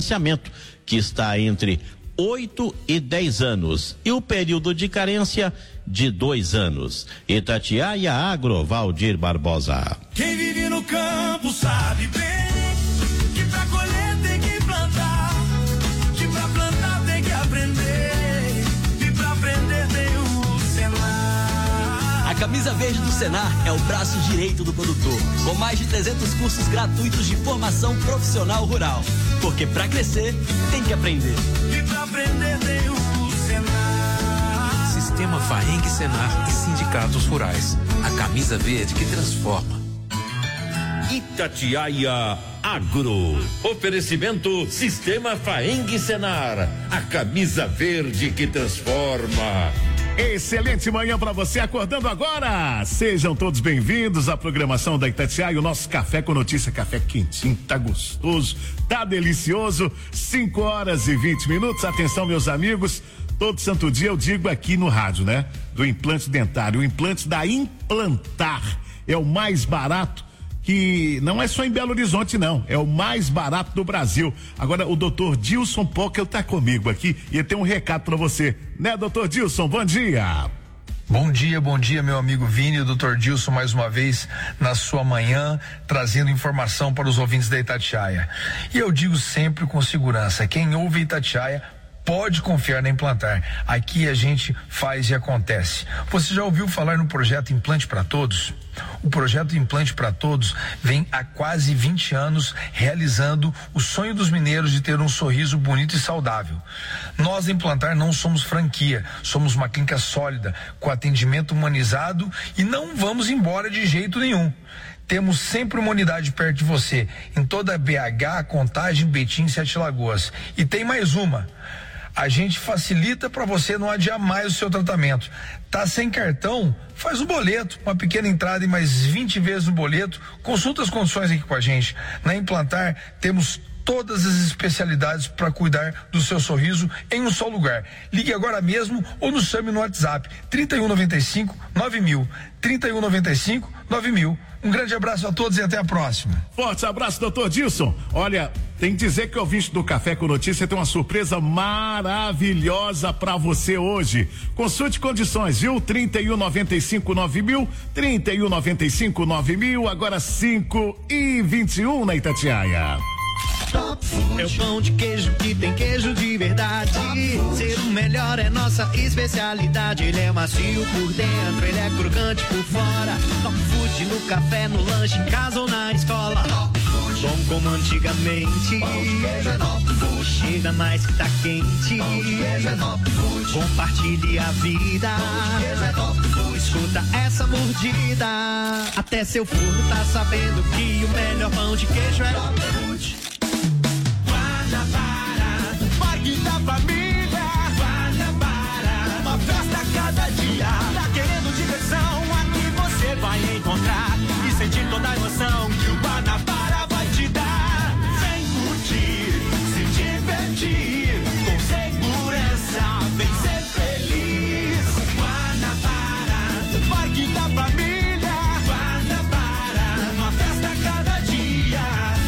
financiamento, que está entre 8 e 10 anos, e o período de carência de 2 anos. Itatiaia Agro, Valdir Barbosa. Quem vive no campo sabe bem que pra colher tem que plantar, que pra plantar tem que aprender, e pra aprender tem o Senar. A camisa verde do Senar é o braço direito do produtor, com mais de 300 cursos gratuitos de formação profissional rural. Porque pra crescer, tem que aprender. E pra aprender tem o Senar. Sistema Faeng Senar e sindicatos rurais. A camisa verde que transforma. Itatiaia Agro. Oferecimento Sistema Faeng Senar. A camisa verde que transforma. Excelente manhã para você acordando agora. Sejam todos bem-vindos à programação da Itatiaia, o nosso café com notícia, café quentinho, tá gostoso, tá delicioso. 5h20. Atenção, meus amigos, todo santo dia eu digo aqui no rádio, né? Do implante dentário, o implante da Implantar é o mais barato, que não é só em Belo Horizonte, não, é o mais barato do Brasil. Agora o doutor Dilson Pockel tá comigo aqui e ele tem um recado para você, né, doutor Dilson? Bom dia. Bom dia, meu amigo Vini, o doutor Dilson mais uma vez na sua manhã, trazendo informação para os ouvintes da Itatiaia. E eu digo sempre com segurança, quem ouve Itatiaia pode confiar na Implantar. Aqui a gente faz e acontece. Você já ouviu falar no projeto Implante para Todos? O projeto Implante para Todos vem há quase 20 anos realizando o sonho dos mineiros de ter um sorriso bonito e saudável. Nós, Implantar, não somos franquia, somos uma clínica sólida, com atendimento humanizado e não vamos embora de jeito nenhum. Temos sempre uma unidade perto de você, em toda a BH, Contagem, Betim e 7 Lagoas. E tem mais uma. A gente facilita para você não adiar mais o seu tratamento. Tá sem cartão? Faz o boleto, uma pequena entrada e mais 20 vezes no boleto. Consulta as condições aqui com a gente. Na Implantar temos todas as especialidades para cuidar do seu sorriso em um só lugar. Ligue agora mesmo ou nos chame no WhatsApp 3195-9000, 3195-9000. Um grande abraço a todos e até a próxima. Forte abraço, doutor Dilson. Olha, tem que dizer que o ouvinte do Café com Notícia tem uma surpresa maravilhosa pra você hoje. Consulte condições, viu? 3195-9000, 3195-9000, agora 5h21 na Itatiaia. É o pão de queijo que tem queijo de verdade. Ser o melhor é nossa especialidade. Ele é macio por dentro, ele é crocante por fora. Top Food no café, no lanche, em casa ou na escola. Bom como antigamente. Chega mais que tá quente. Compartilhe a vida. Escuta essa mordida. Até seu forno tá sabendo que o melhor pão de queijo é Top Food. Guanabara, Parque da Família. Guanabara, uma festa a cada dia. Tá querendo diversão? Aqui você vai encontrar e sentir toda a emoção que o Guanabara vai te dar. Vem curtir, se divertir, com segurança, vem ser feliz. Guanabara, Parque da Família. Guanabara, uma festa a cada dia.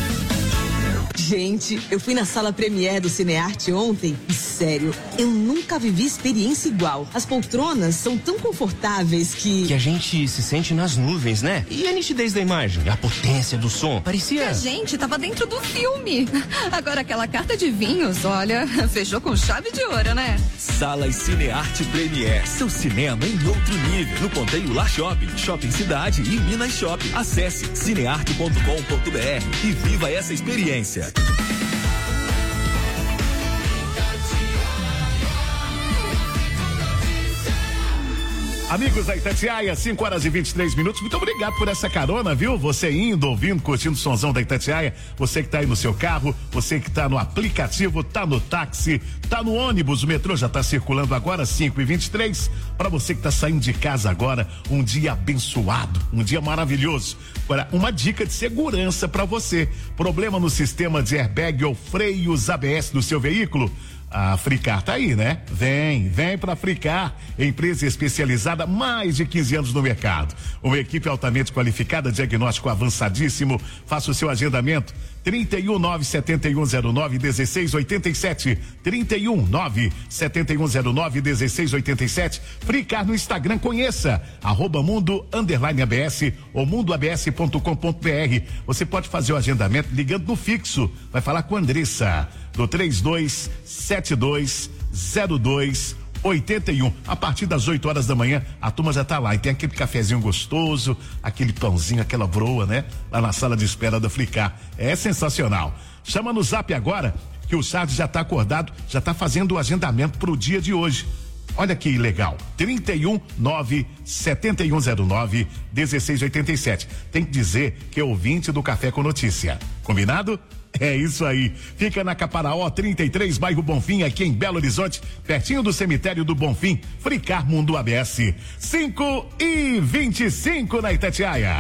Gente, eu fui na sala Premiere do Cinearte ontem e, sério, eu nunca vivi experiência igual. As poltronas são tão confortáveis que a gente se sente nas nuvens, né? E a nitidez da imagem, a potência do som, parecia... Que a gente tava dentro do filme. Agora aquela carta de vinhos, olha, fechou com chave de ouro, né? Salas Cinearte Premiere, seu cinema em outro nível. No Ponteio Lar Shopping, Shopping Cidade e Minas Shopping. Acesse cinearte.com.br e viva essa experiência. Amigos da Itatiaia, 5h23. Muito obrigado por essa carona, viu? Você indo, ouvindo, curtindo o sonzão da Itatiaia. Você que tá aí no seu carro, você que tá no aplicativo, tá no táxi, tá no ônibus, o metrô já tá circulando agora, 5h23. Para você que tá saindo de casa agora, um dia abençoado, um dia maravilhoso. Agora, uma dica de segurança para você. Problema no sistema de airbag ou freios ABS do seu veículo? A Fricar tá aí, né? Vem pra Fricar, empresa especializada, mais de 15 anos no mercado. Uma equipe altamente qualificada, diagnóstico avançadíssimo. Faça o seu agendamento 31.97109-1687. 31.97109-1687. Fricar no Instagram, conheça @mundo_abs ou mundoabs.com.br. Você pode fazer o agendamento ligando no fixo. Vai falar com a Andressa do 32720281. A partir das 8 horas da manhã, a turma já tá lá e tem aquele cafezinho gostoso, aquele pãozinho, aquela broa, né? Lá na sala de espera da Fricar. É sensacional. Chama no Zap agora, que o Charles já tá acordado, já tá fazendo o agendamento pro dia de hoje. Olha que legal, 31.97109-1687. Tem que dizer que é ouvinte do Café com Notícia. Combinado? É isso aí. Fica na Caparaó 33, bairro Bonfim, aqui em Belo Horizonte, pertinho do cemitério do Bonfim. Fricar Mundo ABS. 5:25 na Itatiaia.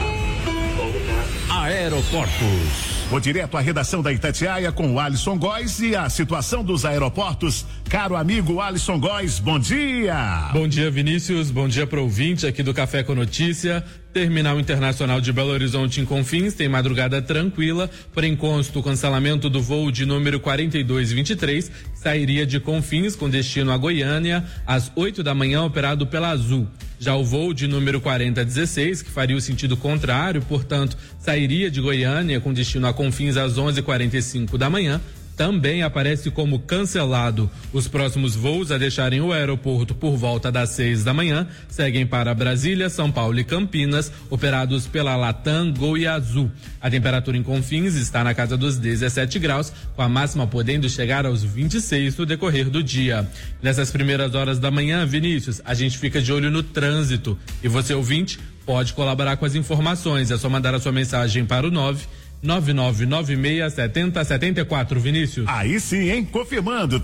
Aeroportos. Vou direto à redação da Itatiaia com o Alisson Góes e a situação dos aeroportos. Caro amigo Alisson Góes, bom dia. Bom dia, Vinícius. Bom dia para o ouvinte aqui do Café com Notícia. Terminal Internacional de Belo Horizonte em Confins tem madrugada tranquila, porém consta o cancelamento do voo de número 4223, que sairia de Confins com destino a Goiânia às 8 da manhã, operado pela Azul. Já o voo de número 4016, que faria o sentido contrário, portanto, sairia de Goiânia com destino a Confins às 11h45 da manhã, também aparece como cancelado. Os próximos voos a deixarem o aeroporto por volta das 6 da manhã seguem para Brasília, São Paulo e Campinas, operados pela Latam, Gol e Azul. A temperatura em Confins está na casa dos 17 graus, com a máxima podendo chegar aos 26 no decorrer do dia. Nessas primeiras horas da manhã, Vinícius, a gente fica de olho no trânsito. E você, ouvinte, pode colaborar com as informações. É só mandar a sua mensagem para o 999967074, Vinícius. Aí sim, hein? Confirmando,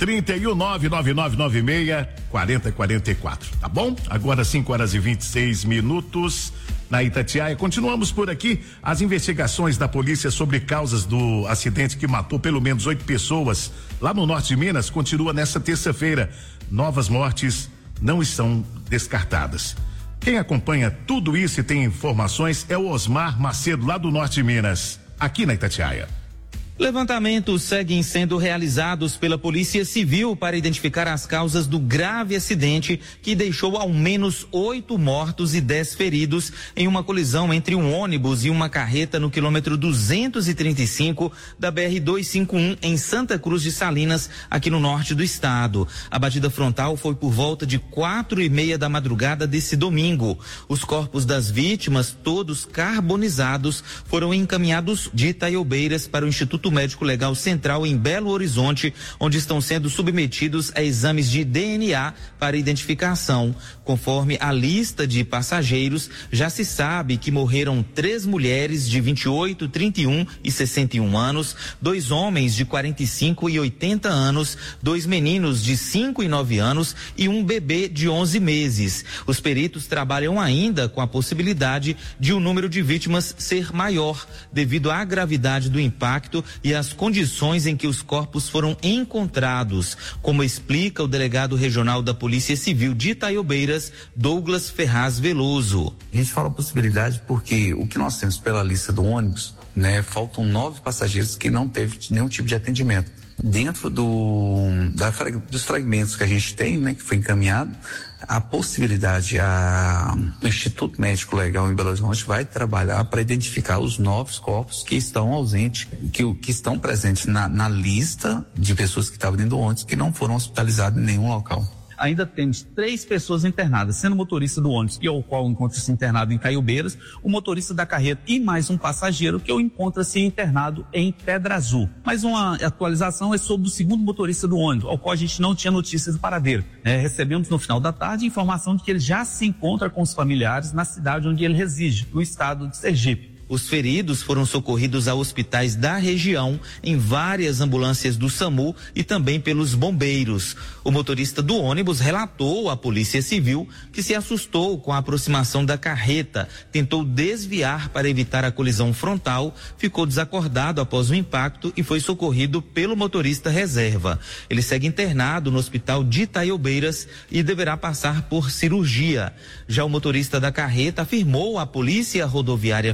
31.99996-4044, tá bom? Agora 5h26 na Itatiaia. Continuamos por aqui as investigações da polícia sobre causas do acidente que matou pelo menos 8 pessoas lá no norte de Minas continua nesta terça-feira. Novas mortes não estão descartadas. Quem acompanha tudo isso e tem informações é o Osmar Macedo, lá do norte de Minas, aqui na Itatiaia. Levantamentos seguem sendo realizados pela Polícia Civil para identificar as causas do grave acidente que deixou ao menos 8 mortos e 10 feridos em uma colisão entre um ônibus e uma carreta no quilômetro 235 da BR-251 em Santa Cruz de Salinas, aqui no norte do estado. A batida frontal foi por volta de 4:30 da madrugada desse domingo. Os corpos das vítimas, todos carbonizados, foram encaminhados de Itaiobeiras para o Instituto Médico Legal Central em Belo Horizonte, onde estão sendo submetidos a exames de DNA para identificação. Conforme a lista de passageiros, já se sabe que morreram 3 mulheres de 28, 31 e 61 anos, 2 homens de 45 e 80 anos, 2 meninos de 5 e 9 anos e um bebê de 11 meses. Os peritos trabalham ainda com a possibilidade de o número de vítimas ser maior, devido à gravidade do impacto e as condições em que os corpos foram encontrados, como explica o delegado regional da Polícia Civil de Itaiobeiras, Douglas Ferraz Veloso. A gente fala possibilidade porque o que nós temos pela lista do ônibus, faltam 9 passageiros que não teve nenhum tipo de atendimento. Dentro dos fragmentos que a gente tem, que foi encaminhado, a possibilidade, o Instituto Médico Legal em Belo Horizonte vai trabalhar para identificar os novos corpos que estão ausentes, que estão presentes na lista de pessoas que estavam dentro do ônibus que não foram hospitalizadas em nenhum local. Ainda temos 3 pessoas internadas, sendo o motorista do ônibus, que é o qual encontra-se internado em Itaiobeiras, o motorista da carreta e mais um passageiro que encontra-se internado em Pedra Azul. Mais uma atualização é sobre o segundo motorista do ônibus, ao qual a gente não tinha notícias do paradeiro. Recebemos no final da tarde informação de que ele já se encontra com os familiares na cidade onde ele reside, no estado de Sergipe. Os feridos foram socorridos a hospitais da região em várias ambulâncias do SAMU e também pelos bombeiros. O motorista do ônibus relatou à Polícia Civil que se assustou com a aproximação da carreta, tentou desviar para evitar a colisão frontal, ficou desacordado após o impacto e foi socorrido pelo motorista reserva. Ele segue internado no hospital de Itaiobeiras e deverá passar por cirurgia. Já o motorista da carreta afirmou à Polícia Rodoviária Federal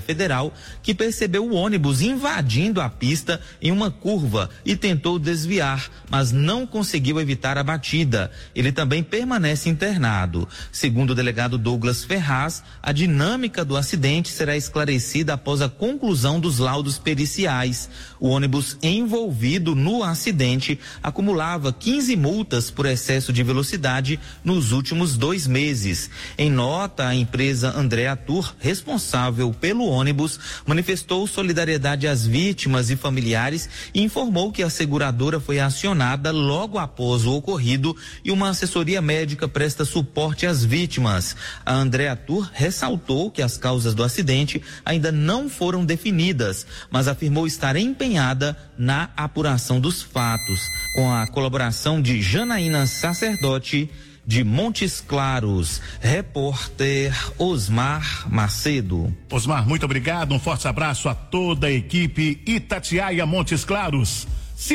policial que percebeu o ônibus invadindo a pista em uma curva e tentou desviar, mas não conseguiu evitar a batida. Ele também permanece internado. Segundo o delegado Douglas Ferraz, a dinâmica do acidente será esclarecida após a conclusão dos laudos periciais. O ônibus envolvido no acidente acumulava 15 multas por excesso de velocidade nos últimos 2 meses. Em nota, a empresa Andrea Tour, responsável pelo ônibus, manifestou solidariedade às vítimas e familiares e informou que a seguradora foi acionada logo após o ocorrido e uma assessoria médica presta suporte às vítimas. A Andrea Tour ressaltou que as causas do acidente ainda não foram definidas, mas afirmou estar empenhada na apuração dos fatos. Com a colaboração de Janaína Sacerdote, de Montes Claros, repórter Osmar Macedo. Osmar, muito obrigado, um forte abraço a toda a equipe Itatiaia Montes Claros.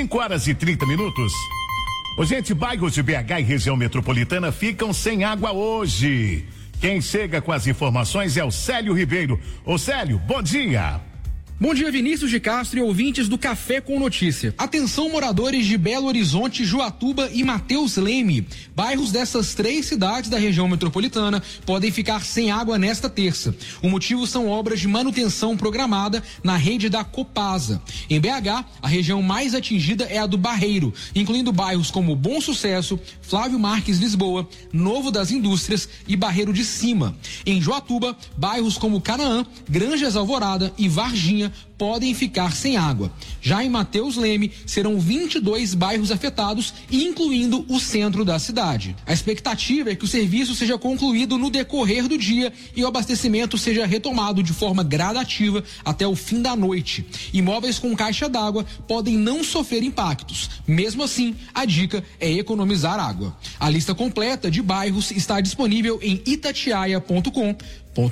5h30. Ô, gente, bairros de BH e região metropolitana ficam sem água hoje. Quem chega com as informações é o Célio Ribeiro. Ô, Célio, bom dia. Bom dia, Vinícius de Castro e ouvintes do Café com Notícia. Atenção, moradores de Belo Horizonte, Joatuba e Mateus Leme. Bairros dessas 3 cidades da região metropolitana podem ficar sem água nesta terça. O motivo são obras de manutenção programada na rede da Copasa. Em BH, a região mais atingida é a do Barreiro, incluindo bairros como Bom Sucesso, Flávio Marques Lisboa, Novo das Indústrias e Barreiro de Cima. Em Joatuba, bairros como Canaã, Granjas Alvorada e Varginha podem ficar sem água. Já em Mateus Leme, serão 22 bairros afetados, incluindo o centro da cidade. A expectativa é que o serviço seja concluído no decorrer do dia e o abastecimento seja retomado de forma gradativa até o fim da noite. Imóveis com caixa d'água podem não sofrer impactos. Mesmo assim, a dica é economizar água. A lista completa de bairros está disponível em itatiaia.com.br.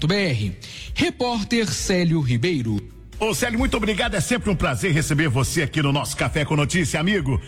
Repórter Célio Ribeiro. Ô, Célio, muito obrigado, é sempre um prazer receber você aqui no nosso Café com Notícia, amigo.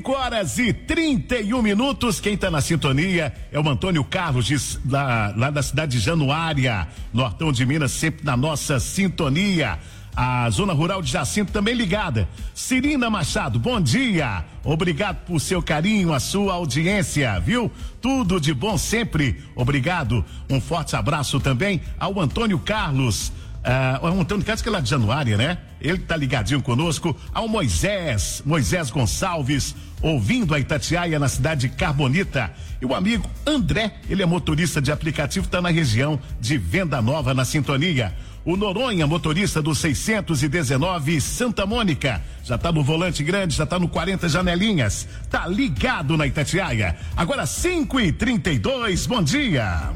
5h31. Quem tá na sintonia é o Antônio Carlos, lá da cidade de Januária, Nortão de Minas, sempre na nossa sintonia. A Zona Rural de Jacinto também ligada. Cirina Machado, bom dia. Obrigado por seu carinho, a sua audiência, viu? Tudo de bom sempre. Obrigado. Um forte abraço também ao Antônio Carlos. O Antônio Carlos, que é lá de Januária, né? Ele tá ligadinho conosco. Ao Moisés Gonçalves, ouvindo a Itatiaia na cidade de Carbonita. E o amigo André, ele é motorista de aplicativo, tá na região de Venda Nova, na sintonia. O Noronha, motorista do 619 Santa Mônica, já tá no volante grande, já tá no 40 janelinhas, tá ligado na Itatiaia. Agora 5h32, bom dia.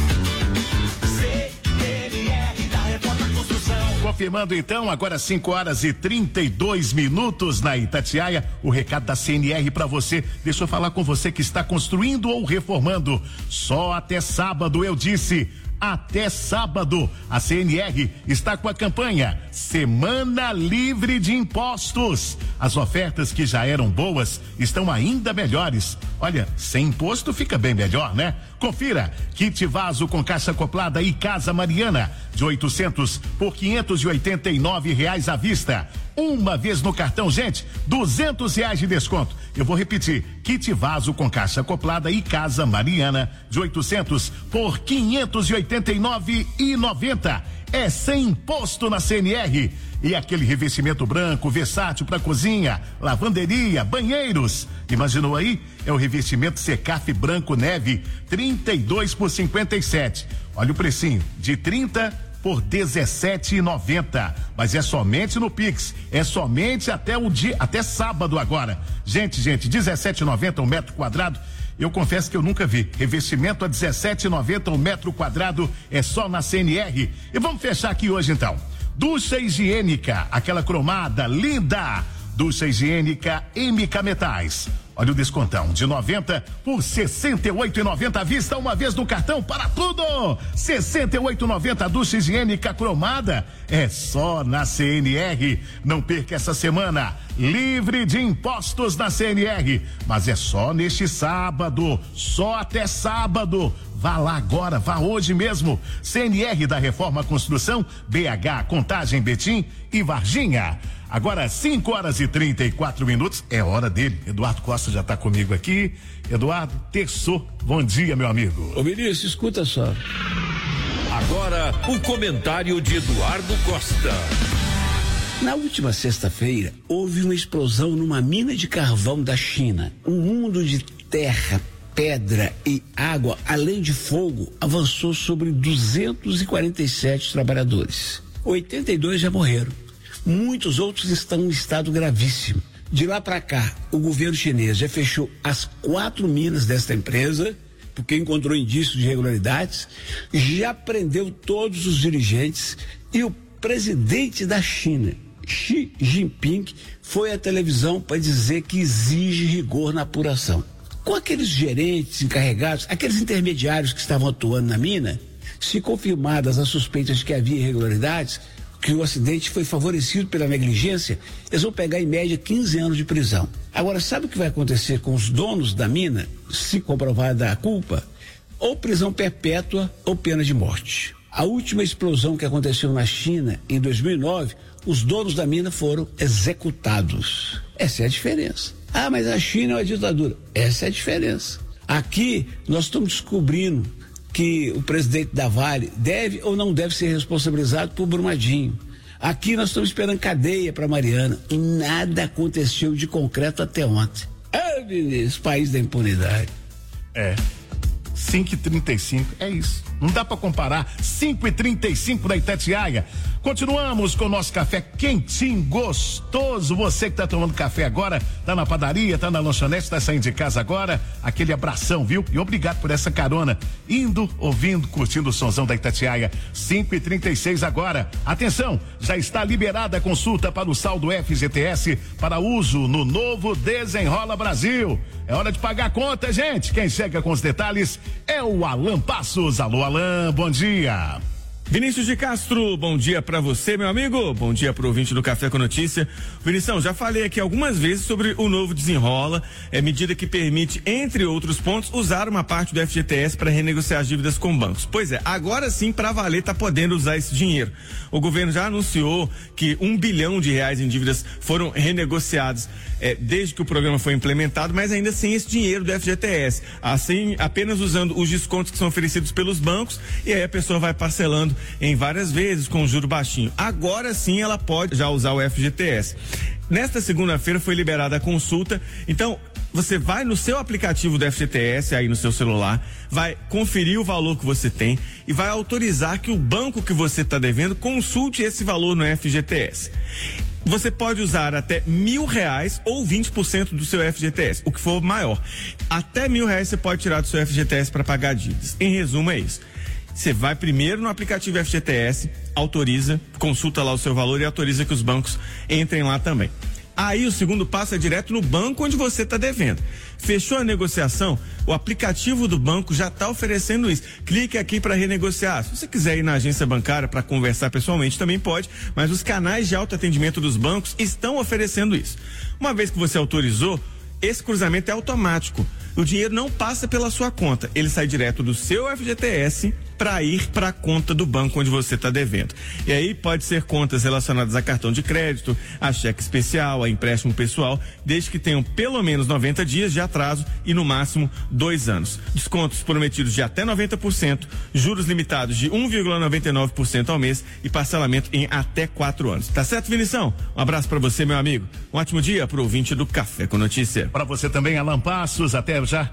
Confirmando então, agora 5h32 na Itatiaia, o recado da CNR para você. Deixa eu falar com você que está construindo ou reformando. Só até sábado, eu disse. Até sábado, a CNR está com a campanha Semana Livre de Impostos. As ofertas que já eram boas estão ainda melhores. Olha, sem imposto fica bem melhor, né? Confira, kit vaso com caixa acoplada e Casa Mariana, de 800 por R$589 à vista. Uma vez no cartão, gente, R$200 de desconto. Eu vou repetir, kit vaso com caixa acoplada e Casa Mariana, de 800 por R$589,90. É sem imposto na CNR. E aquele revestimento branco, versátil para cozinha, lavanderia, banheiros. Imaginou aí? É o revestimento Secaf branco neve, 32 por 57. Olha o precinho, de 30 por R$17,90. Mas é somente no Pix, é somente até sábado agora. Gente, R$17,90 um metro quadrado. Eu confesso que eu nunca vi. Revestimento a R$17,90 um metro quadrado, é só na CNR. E vamos fechar aqui hoje então. Ducha higiênica, aquela cromada linda. Ducha higiênica MK Metais. Olha o descontão de 90 por 68,90 à vista uma vez no cartão para tudo. 68,90 ducha higiênica cromada é só na CNR. Não perca essa semana livre de impostos na CNR, mas é só neste sábado, só até sábado. Vá lá agora, vá hoje mesmo. CNR da Reforma Construção, BH, Contagem, Betim e Varginha. Agora 5h34, é hora dele. Eduardo Costa já está comigo aqui. Eduardo, terçou. Bom dia, meu amigo. Ô Vinícius, escuta só. Agora o comentário de Eduardo Costa. Na última sexta-feira, houve uma explosão numa mina de carvão da China. Um mundo de terra, pedra e água, além de fogo, avançou sobre 247 trabalhadores. 82 já morreram. Muitos outros estão em estado gravíssimo. De lá para cá, o governo chinês já fechou as 4 minas desta empresa, porque encontrou indícios de irregularidades, já prendeu todos os dirigentes e o presidente da China, Xi Jinping, foi à televisão para dizer que exige rigor na apuração. Com aqueles gerentes encarregados, aqueles intermediários que estavam atuando na mina, se confirmadas as suspeitas de que havia irregularidades, que o acidente foi favorecido pela negligência, eles vão pegar em média 15 anos de prisão. Agora, sabe o que vai acontecer com os donos da mina, se comprovada a culpa? Ou prisão perpétua ou pena de morte. A última explosão que aconteceu na China, em 2009, os donos da mina foram executados. Essa é a diferença. Ah, mas a China é uma ditadura. Essa é a diferença. Aqui, nós estamos descobrindo que o presidente da Vale deve ou não deve ser responsabilizado por Brumadinho. Aqui nós estamos esperando cadeia para Mariana. E nada aconteceu de concreto até ontem. Ah, Vinícius, país da impunidade. 5h35, é isso. Não dá para comparar. 5h35 da Itatiaia. Continuamos com o nosso café quentinho, gostoso. Você que tá tomando café agora, tá na padaria, tá na lanchonete, tá saindo de casa agora, aquele abração, viu? E obrigado por essa carona. Indo, ouvindo, curtindo o sonzão da Itatiaia. 5h36 agora. Atenção, já está liberada a consulta para o saldo FGTS para uso no novo Desenrola Brasil. É hora de pagar a conta, gente. Quem chega com os detalhes é o Alan Passos. Alô, Alan, bom dia. Vinícius de Castro, bom dia pra você, meu amigo. Bom dia pro ouvinte do Café com Notícia. Vinição, já falei aqui algumas vezes sobre o novo Desenrola, medida que permite, entre outros pontos, usar uma parte do FGTS para renegociar as dívidas com bancos. Pois é, agora sim, pra valer, tá podendo usar esse dinheiro. O governo já anunciou que R$1 bilhão em dívidas foram renegociadas desde que o programa foi implementado, mas ainda sem esse dinheiro do FGTS. Assim, apenas usando os descontos que são oferecidos pelos bancos, e aí a pessoa vai parcelando em várias vezes com juro baixinho. Agora sim ela pode já usar o FGTS. Nesta segunda-feira foi liberada a consulta, então você vai no seu aplicativo do FGTS aí no seu celular, vai conferir o valor que você tem e vai autorizar que o banco que você está devendo consulte esse valor no FGTS. Você pode usar até R$1.000 ou 20% do seu FGTS, o que for maior. Até R$1.000 você pode tirar do seu FGTS para pagar dívidas. Em resumo, é isso. Você vai primeiro no aplicativo FGTS, autoriza, consulta lá o seu valor e autoriza que os bancos entrem lá também. Aí o segundo passo é direto no banco onde você está devendo. Fechou a negociação, o aplicativo do banco já está oferecendo isso. Clique aqui para renegociar. Se você quiser ir na agência bancária para conversar pessoalmente, também pode, mas os canais de autoatendimento dos bancos estão oferecendo isso. Uma vez que você autorizou, esse cruzamento é automático. O dinheiro não passa pela sua conta, ele sai direto do seu FGTS para ir para a conta do banco onde você está devendo. E aí pode ser contas relacionadas a cartão de crédito, a cheque especial, a empréstimo pessoal, desde que tenham pelo menos 90 dias de atraso e no máximo 2 anos. Descontos prometidos de até 90%, juros limitados de 1,99% ao mês e parcelamento em até 4 anos. Tá certo, Vinição? Um abraço para você, meu amigo. Um ótimo dia pro ouvinte do Café com Notícia. Para você também, Alan Passos, até já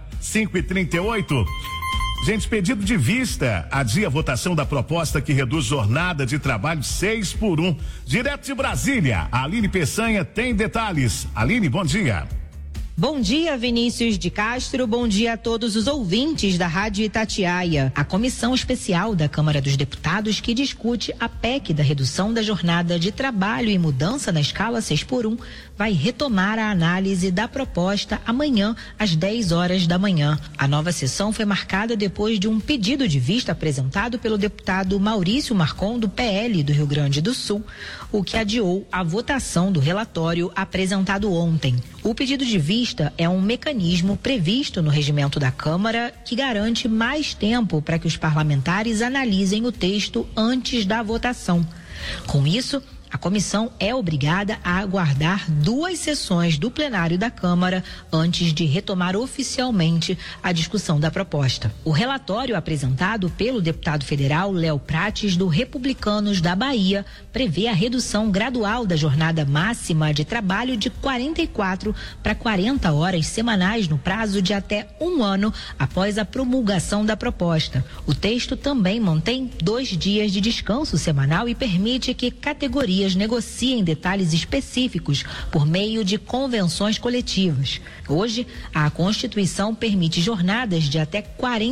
5h38. Gente, pedido de vista, adia a votação da proposta que reduz jornada de trabalho 6x1. Direto de Brasília, a Aline Peçanha tem detalhes. Aline, bom dia. Bom dia, Vinícius de Castro. Bom dia a todos os ouvintes da Rádio Itatiaia. A comissão especial da Câmara dos Deputados que discute a PEC da redução da jornada de trabalho e mudança na escala 6x1 vai retomar a análise da proposta amanhã às 10 horas da manhã. A nova sessão foi marcada depois de um pedido de vista apresentado pelo deputado Maurício Marcon, do PL do Rio Grande do Sul, o que adiou a votação do relatório apresentado ontem. O pedido de vista é um mecanismo previsto no regimento da Câmara que garante mais tempo para que os parlamentares analisem o texto antes da votação. Com isso, a comissão é obrigada a aguardar 2 sessões do plenário da Câmara antes de retomar oficialmente a discussão da proposta. O relatório apresentado pelo deputado federal Léo Prates, do Republicanos da Bahia, prevê a redução gradual da jornada máxima de trabalho de 44 para 40 horas semanais no prazo de até 1 ano após a promulgação da proposta. O texto também mantém 2 dias de descanso semanal e permite que categorias negociem detalhes específicos por meio de convenções coletivas. Hoje, a Constituição permite jornadas de até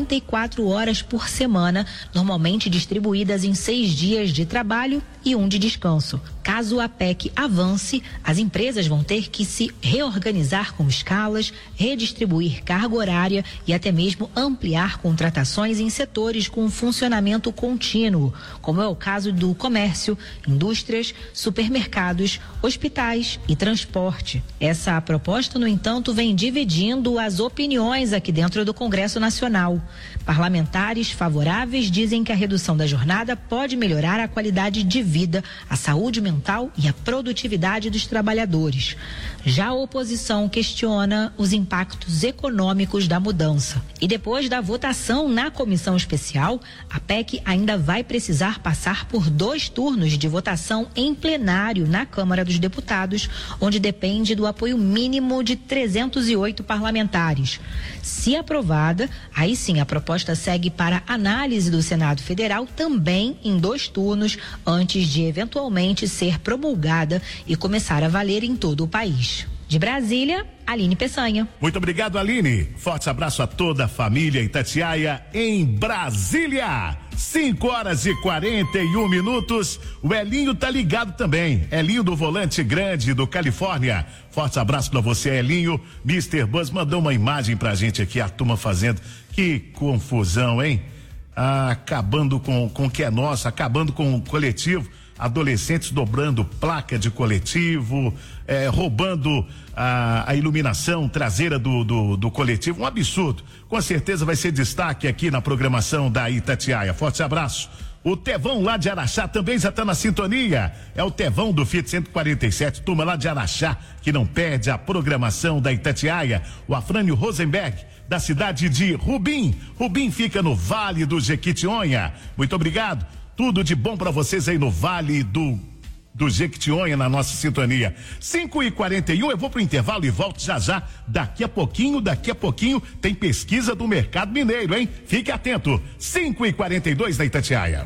44 horas por semana, normalmente distribuídas em 6 dias de trabalho e 1 de descanso. Caso a PEC avance, as empresas vão ter que se reorganizar com escalas, redistribuir carga horária e até mesmo ampliar contratações em setores com funcionamento contínuo, como é o caso do comércio, indústrias, supermercados, hospitais e transporte. Essa proposta, no entanto, vem dividindo as opiniões aqui dentro do Congresso Nacional. Parlamentares favoráveis dizem que a redução da jornada pode melhorar a qualidade de vida, a saúde mental e a produtividade dos trabalhadores. Já a oposição questiona os impactos econômicos da mudança. E depois da votação na comissão especial, a PEC ainda vai precisar passar por 2 turnos de votação em plenário na Câmara dos Deputados, onde depende do apoio mínimo de 308 parlamentares. Se aprovada, aí sim a proposta segue para análise do Senado Federal, também em 2 turnos, antes de eventualmente ser promulgada e começar a valer em todo o país. De Brasília, Aline Peçanha. Muito obrigado, Aline. Forte abraço a toda a família Itatiaia em Brasília. 5h41. O Elinho tá ligado também. Elinho do Volante Grande do Califórnia. Forte abraço pra você, Elinho. Mr. Buzz mandou uma imagem pra gente aqui, a turma fazendo. Que confusão, hein? Acabando com o que é nosso, acabando com o coletivo. Adolescentes dobrando placa de coletivo, roubando a iluminação traseira do coletivo. Um absurdo. Com certeza vai ser destaque aqui na programação da Itatiaia. Forte abraço. O Tevão lá de Araxá também já está na sintonia. É o Tevão do Fiat 147, turma lá de Araxá, que não perde a programação da Itatiaia. O Afrânio Rosenberg, da cidade de Rubim. Rubim fica no Vale do Jequitinhonha. Muito obrigado. Tudo de bom para vocês aí no Vale do Jequitinhonha, na nossa sintonia. 5h41, eu vou pro intervalo e volto já. Daqui a pouquinho tem pesquisa do mercado mineiro, hein? Fique atento. 5h42 da Itatiaia.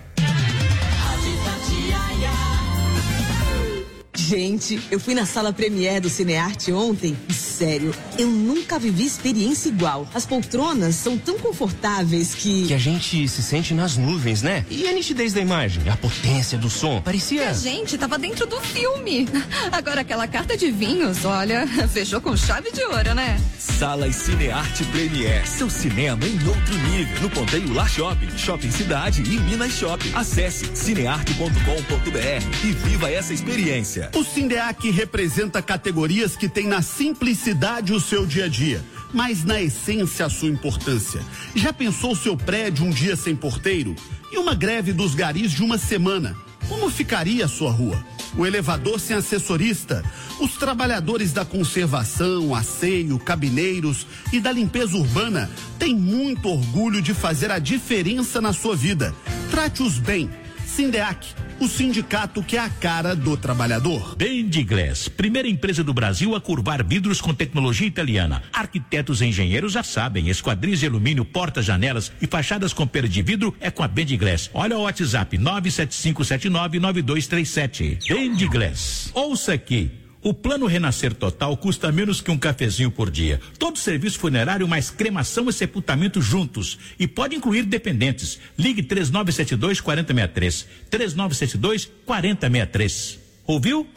Gente, eu fui na sala Premier do Cinearte ontem e, sério, eu nunca vivi experiência igual. As poltronas são tão confortáveis que a gente se sente nas nuvens, né? E a nitidez da imagem, a potência do som, parecia... Que a gente tava dentro do filme. Agora aquela carta de vinhos, olha, fechou com chave de ouro, né? Salas Cinearte Premier, seu cinema em outro nível. No Ponteio Lar Shopping, Shopping Cidade e Minas Shopping. Acesse cinearte.com.br e viva essa experiência. O Sindeac representa categorias que têm na simplicidade o seu dia a dia, mas na essência a sua importância. Já pensou o seu prédio um dia sem porteiro? E uma greve dos garis de uma semana? Como ficaria a sua rua? O elevador sem assessorista? Os trabalhadores da conservação, asseio, cabineiros e da limpeza urbana têm muito orgulho de fazer a diferença na sua vida. Trate-os bem. Sindeac, o sindicato que é a cara do trabalhador. Bendiglass, primeira empresa do Brasil a curvar vidros com tecnologia italiana. Arquitetos e engenheiros já sabem, esquadrias de alumínio, portas, janelas e fachadas com pele de vidro é com a Bendiglass. Olha o WhatsApp 975799237. Bendiglass. Ouça aqui. O Plano Renascer Total custa menos que um cafezinho por dia. Todo serviço funerário mais cremação e sepultamento juntos. E pode incluir dependentes. Ligue 3972-4063. 3972-4063. Ouviu?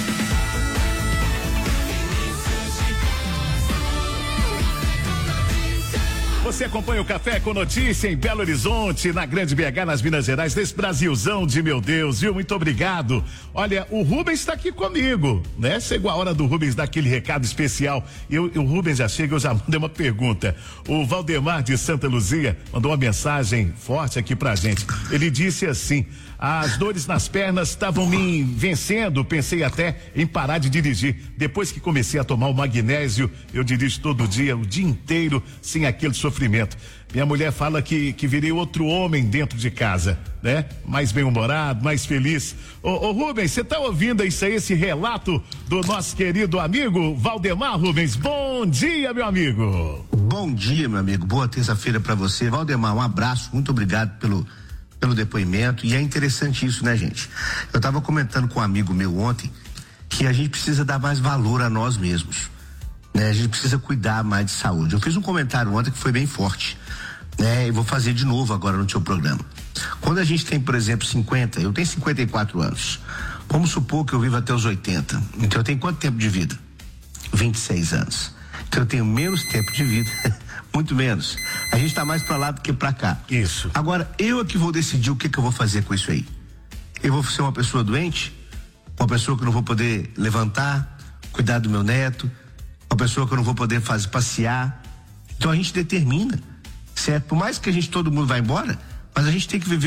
Você acompanha o Café com Notícia em Belo Horizonte, na Grande BH, nas Minas Gerais, desse Brasilzão de meu Deus, viu? Muito obrigado. Olha, o Rubens está aqui comigo, né? Chegou a hora do Rubens dar aquele recado especial. O Rubens já chega, eu já mandei uma pergunta. O Valdemar de Santa Luzia mandou uma mensagem forte aqui pra gente. Ele disse assim: as dores nas pernas estavam me vencendo, pensei até em parar de dirigir. Depois que comecei a tomar o magnésio, eu dirijo todo dia, o dia inteiro, sem aquele sofrimento. Minha mulher fala que virei outro homem dentro de casa, né? Mais bem-humorado, mais feliz. Ô Rubens, você tá ouvindo isso aí, esse relato do nosso querido amigo Valdemar? Rubens, bom dia, meu amigo. Bom dia, meu amigo, boa terça-feira pra você. Valdemar, um abraço, muito obrigado pelo depoimento. E é interessante isso, né, gente? Eu tava comentando com um amigo meu ontem que a gente precisa dar mais valor a nós mesmos, né? A gente precisa cuidar mais de saúde. Eu fiz um comentário ontem que foi bem forte, né? E vou fazer de novo agora no seu programa. Quando a gente tem, por exemplo, eu tenho 54 anos. Vamos supor que eu vivo até os 80. Então eu tenho quanto tempo de vida? 26 anos. Então eu tenho menos tempo de vida. Muito menos. A gente tá mais pra lá do que pra cá. Isso. Agora, eu é que vou decidir o que eu vou fazer com isso aí. Eu vou ser uma pessoa doente? Uma pessoa que eu não vou poder levantar, cuidar do meu neto? Uma pessoa que eu não vou poder passear? Então a gente determina, certo? Por mais que todo mundo vá embora, mas a gente tem que viver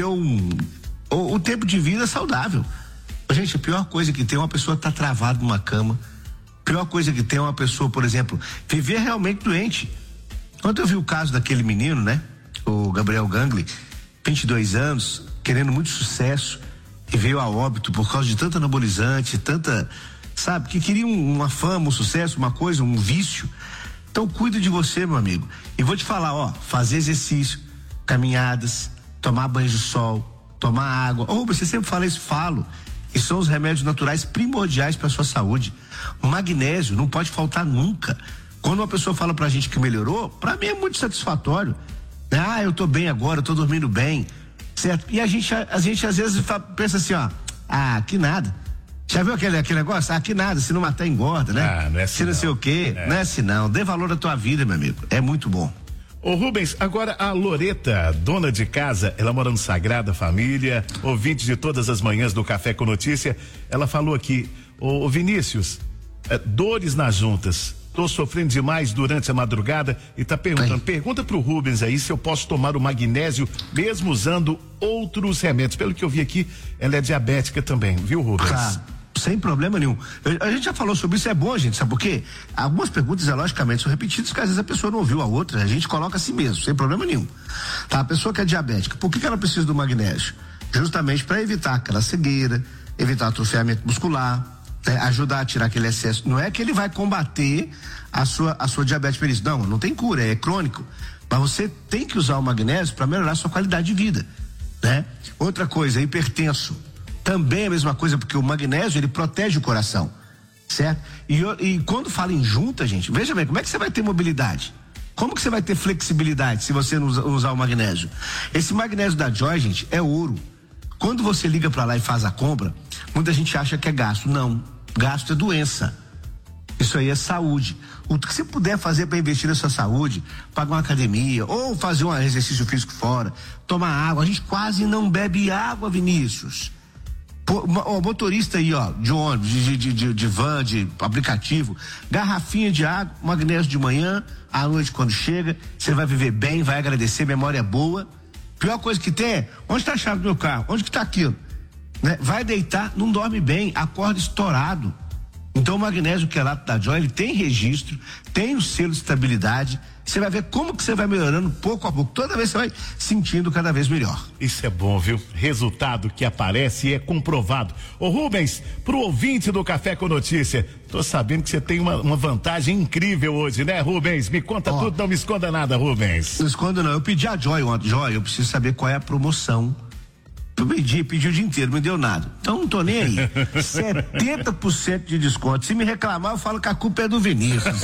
o tempo de vida saudável. Gente, a pior coisa que tem é uma pessoa estar travada numa cama. A pior coisa que tem é uma pessoa, por exemplo, viver realmente doente. Quando eu vi o caso daquele menino, né? O Gabriel Gangli, 22 anos, querendo muito sucesso, e veio a óbito por causa de tanto anabolizante, sabe, que queria uma fama, um sucesso, uma coisa, um vício. Então cuida de você, meu amigo. E vou te falar, fazer exercício, caminhadas, tomar banho de sol, tomar água. Você sempre fala isso? Falo. E são os remédios naturais primordiais para a sua saúde. O magnésio não pode faltar nunca. Quando uma pessoa fala pra gente que melhorou, pra mim é muito satisfatório. Eu tô bem agora, eu tô dormindo bem, certo? E a gente às vezes pensa assim, que nada. Já viu aquele negócio? Que nada, se não matar engorda, né? Não é assim, se não sei o quê, não é assim não. Dê valor à tua vida, meu amigo, é muito bom. Ô Rubens, agora a Loreta, dona de casa, ela mora no Sagrada Família, ouvinte de todas as manhãs do Café com Notícia, ela falou aqui, ô Vinícius, dores nas juntas. Tô sofrendo demais durante a madrugada e tá perguntando, pergunta pro Rubens aí se eu posso tomar o magnésio mesmo usando outros remédios. Pelo que eu vi aqui, ela é diabética também, viu, Rubens? Sem problema nenhum. A gente já falou sobre isso, é bom, gente, sabe por quê? Algumas perguntas, logicamente, são repetidas, porque às vezes a pessoa não ouviu a outra, a gente coloca assim mesmo, sem problema nenhum. Tá? A pessoa que é diabética, por que ela precisa do magnésio? Justamente para evitar aquela cegueira, evitar atrofiamento muscular, ajudar a tirar aquele excesso. Não é que ele vai combater a sua diabetes por isso. Não tem cura, é crônico. Mas você tem que usar o magnésio para melhorar a sua qualidade de vida, né? Outra coisa, hipertenso. Também é a mesma coisa, porque o magnésio, ele protege o coração, certo? E quando fala em junta, gente, veja bem, como é que você vai ter mobilidade? Como que você vai ter flexibilidade se você não usar o magnésio? Esse magnésio da Joy, gente, é ouro. Quando você liga para lá e faz a compra, muita gente acha que é gasto. Não, gasto é doença. Isso aí é saúde. O que você puder fazer para investir na sua saúde, pagar uma academia, ou fazer um exercício físico fora, tomar água. A gente quase não bebe água, Vinícius. O motorista aí, de ônibus, de van, de aplicativo, garrafinha de água, magnésio de manhã, à noite quando chega, você vai viver bem, vai agradecer, memória boa. Pior coisa que tem é, onde está a chave do meu carro? Onde que está aquilo? Né? Vai deitar, não dorme bem, acorda estourado. Então o magnésio quelato da Joy, ele tem registro, tem o selo de estabilidade. Você vai ver como que você vai melhorando pouco a pouco. Toda vez você vai sentindo cada vez melhor. Isso é bom, viu? Resultado que aparece e é comprovado. Ô Rubens, pro ouvinte do Café com Notícia, tô sabendo que você tem uma vantagem incrível hoje, né, Rubens? Me conta tudo, não me esconda nada, Rubens. Não esconda não, eu pedi a Joy ontem. Joy, eu preciso saber qual é a promoção Pedi o dia inteiro, não me deu nada. Então não tô nem aí. 70% de desconto. Se me reclamar, eu falo que a culpa é do Vinícius.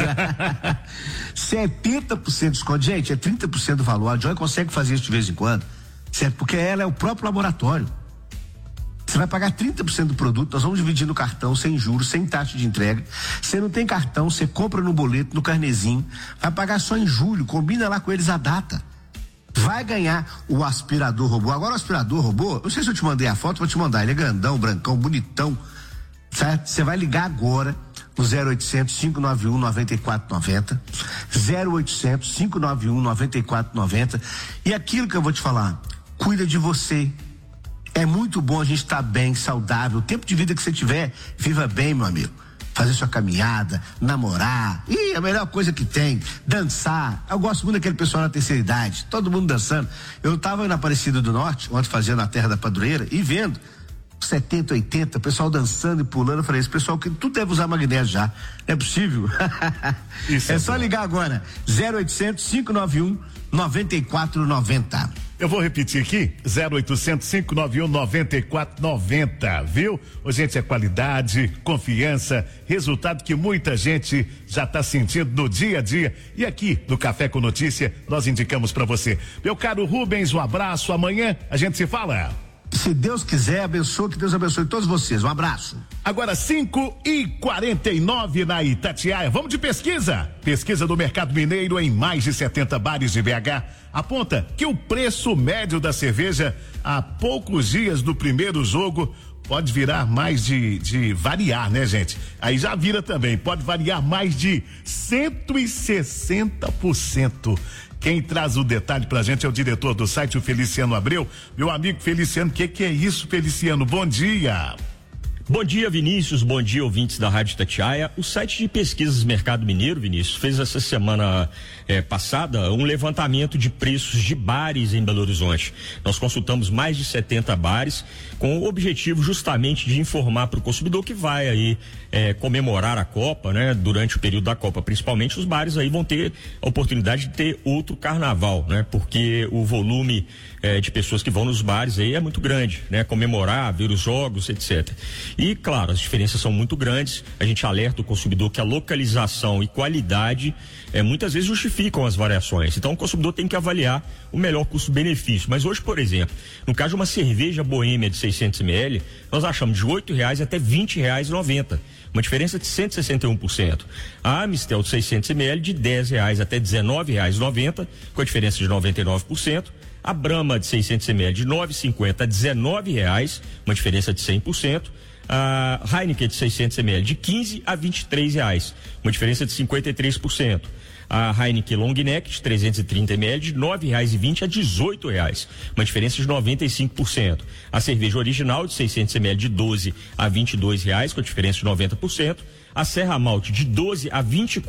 70% de desconto. Gente, é 30% do valor. A Joy consegue fazer isso de vez em quando, certo? Porque ela é o próprio laboratório. Você vai pagar 30% do produto, nós vamos dividir no cartão, sem juros, sem taxa de entrega. Você não tem cartão, você compra no boleto, no carnezinho, vai pagar só em julho, combina lá com eles a data. Vai ganhar o aspirador robô. Agora o aspirador robô, não sei se eu te mandei a foto, vou te mandar, ele é grandão, brancão, bonitão, certo? Você vai ligar agora no 0800 591 9490, 0800 591 9490, e aquilo que eu vou te falar, cuida de você. É muito bom a gente estar bem, saudável. O tempo de vida que você tiver, viva bem, meu amigo. Fazer sua caminhada, namorar. E a melhor coisa que tem, dançar. Eu gosto muito daquele pessoal na terceira idade, todo mundo dançando. Eu estava na Aparecida do Norte, ontem fazendo a Terra da Padroeira, e vendo 70, 80, o pessoal dançando e pulando. Eu falei, esse pessoal que tudo deve usar magnésio já. Não é possível? Isso é só ligar agora. 0800 591 9490. Eu vou repetir aqui, 0800 591 9490, viu? Ô, gente, é qualidade, confiança, resultado que muita gente já está sentindo no dia a dia. E aqui no Café com Notícia, nós indicamos para você. Meu caro Rubens, um abraço. Amanhã a gente se fala. Se Deus quiser, abençoe, que Deus abençoe todos vocês. Um abraço. Agora 5h49 na Itatiaia. Vamos de pesquisa. Pesquisa do Mercado Mineiro em mais de 70 bares de BH aponta que o preço médio da cerveja a poucos dias do primeiro jogo pode virar mais de variar, né, gente? Aí já vira também, pode variar mais de 160%. Quem traz o detalhe pra gente é o diretor do site, o Feliciano Abreu. Meu amigo Feliciano, o que é isso, Feliciano? Bom dia. Bom dia, Vinícius. Bom dia, ouvintes da Rádio Itatiaia. O site de pesquisas Mercado Mineiro, Vinícius, fez essa semana passada um levantamento de preços de bares em Belo Horizonte. Nós consultamos mais de 70 bares com o objetivo justamente de informar para o consumidor que vai aí comemorar a Copa, né? Durante o período da Copa, principalmente os bares aí vão ter a oportunidade de ter outro carnaval, né? Porque o volume de pessoas que vão nos bares aí é muito grande, né? Comemorar, ver os jogos, etc. E, claro, as diferenças são muito grandes. A gente alerta o consumidor que a localização e qualidade muitas vezes justificam as variações. Então, o consumidor tem que avaliar o melhor custo-benefício. Mas hoje, por exemplo, no caso de uma cerveja boêmia de 600 ml, nós achamos de R$8 até R$20,90. Uma diferença de 161%. A Amistel de 600 ml de R$10 até R$19,90, com a diferença de 99%. A Brahma de 600 ml de 9,50 a R$19, uma diferença de 100%. A Heineken de 600 ml de 15 a R$23, uma diferença de 53%. A Heineken Long Neck de 330 ml de R$9,20 a R$18, uma diferença de 95%. A cerveja original de 600 ml de 12 a R$22, com a diferença de 90%. A Serra Malte de 12 a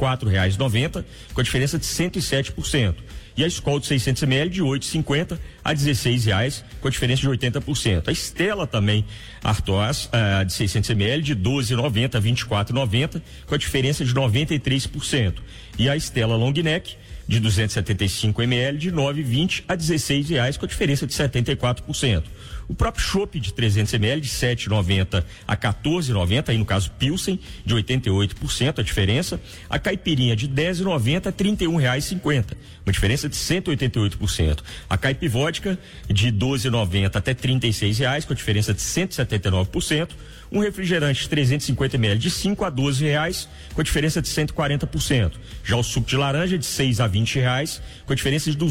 R$24,90, com a diferença de 107%. E a Skol de 600 ml de 8,50 a R$16, com a diferença de 80%. A Stella também, Artois, de 600 ml de 12,90 a R$24,90, com a diferença de 93%. E a Stella Long Neck de 275 ml de 9,20 a R$16, com a diferença de 74%. O próprio chopp de 300 ml de 7,90 a 14,90, aí no caso Pilsen, de 88% a diferença. A caipirinha de 10,90 a R$31,50, uma diferença de 188%. A caipivódica de 12,90 até R$36, com a diferença de 179%. Um refrigerante de 350 ml de 5 a R$12, com a diferença de 140%. Já o suco de laranja de 6 a R$20, com a diferença de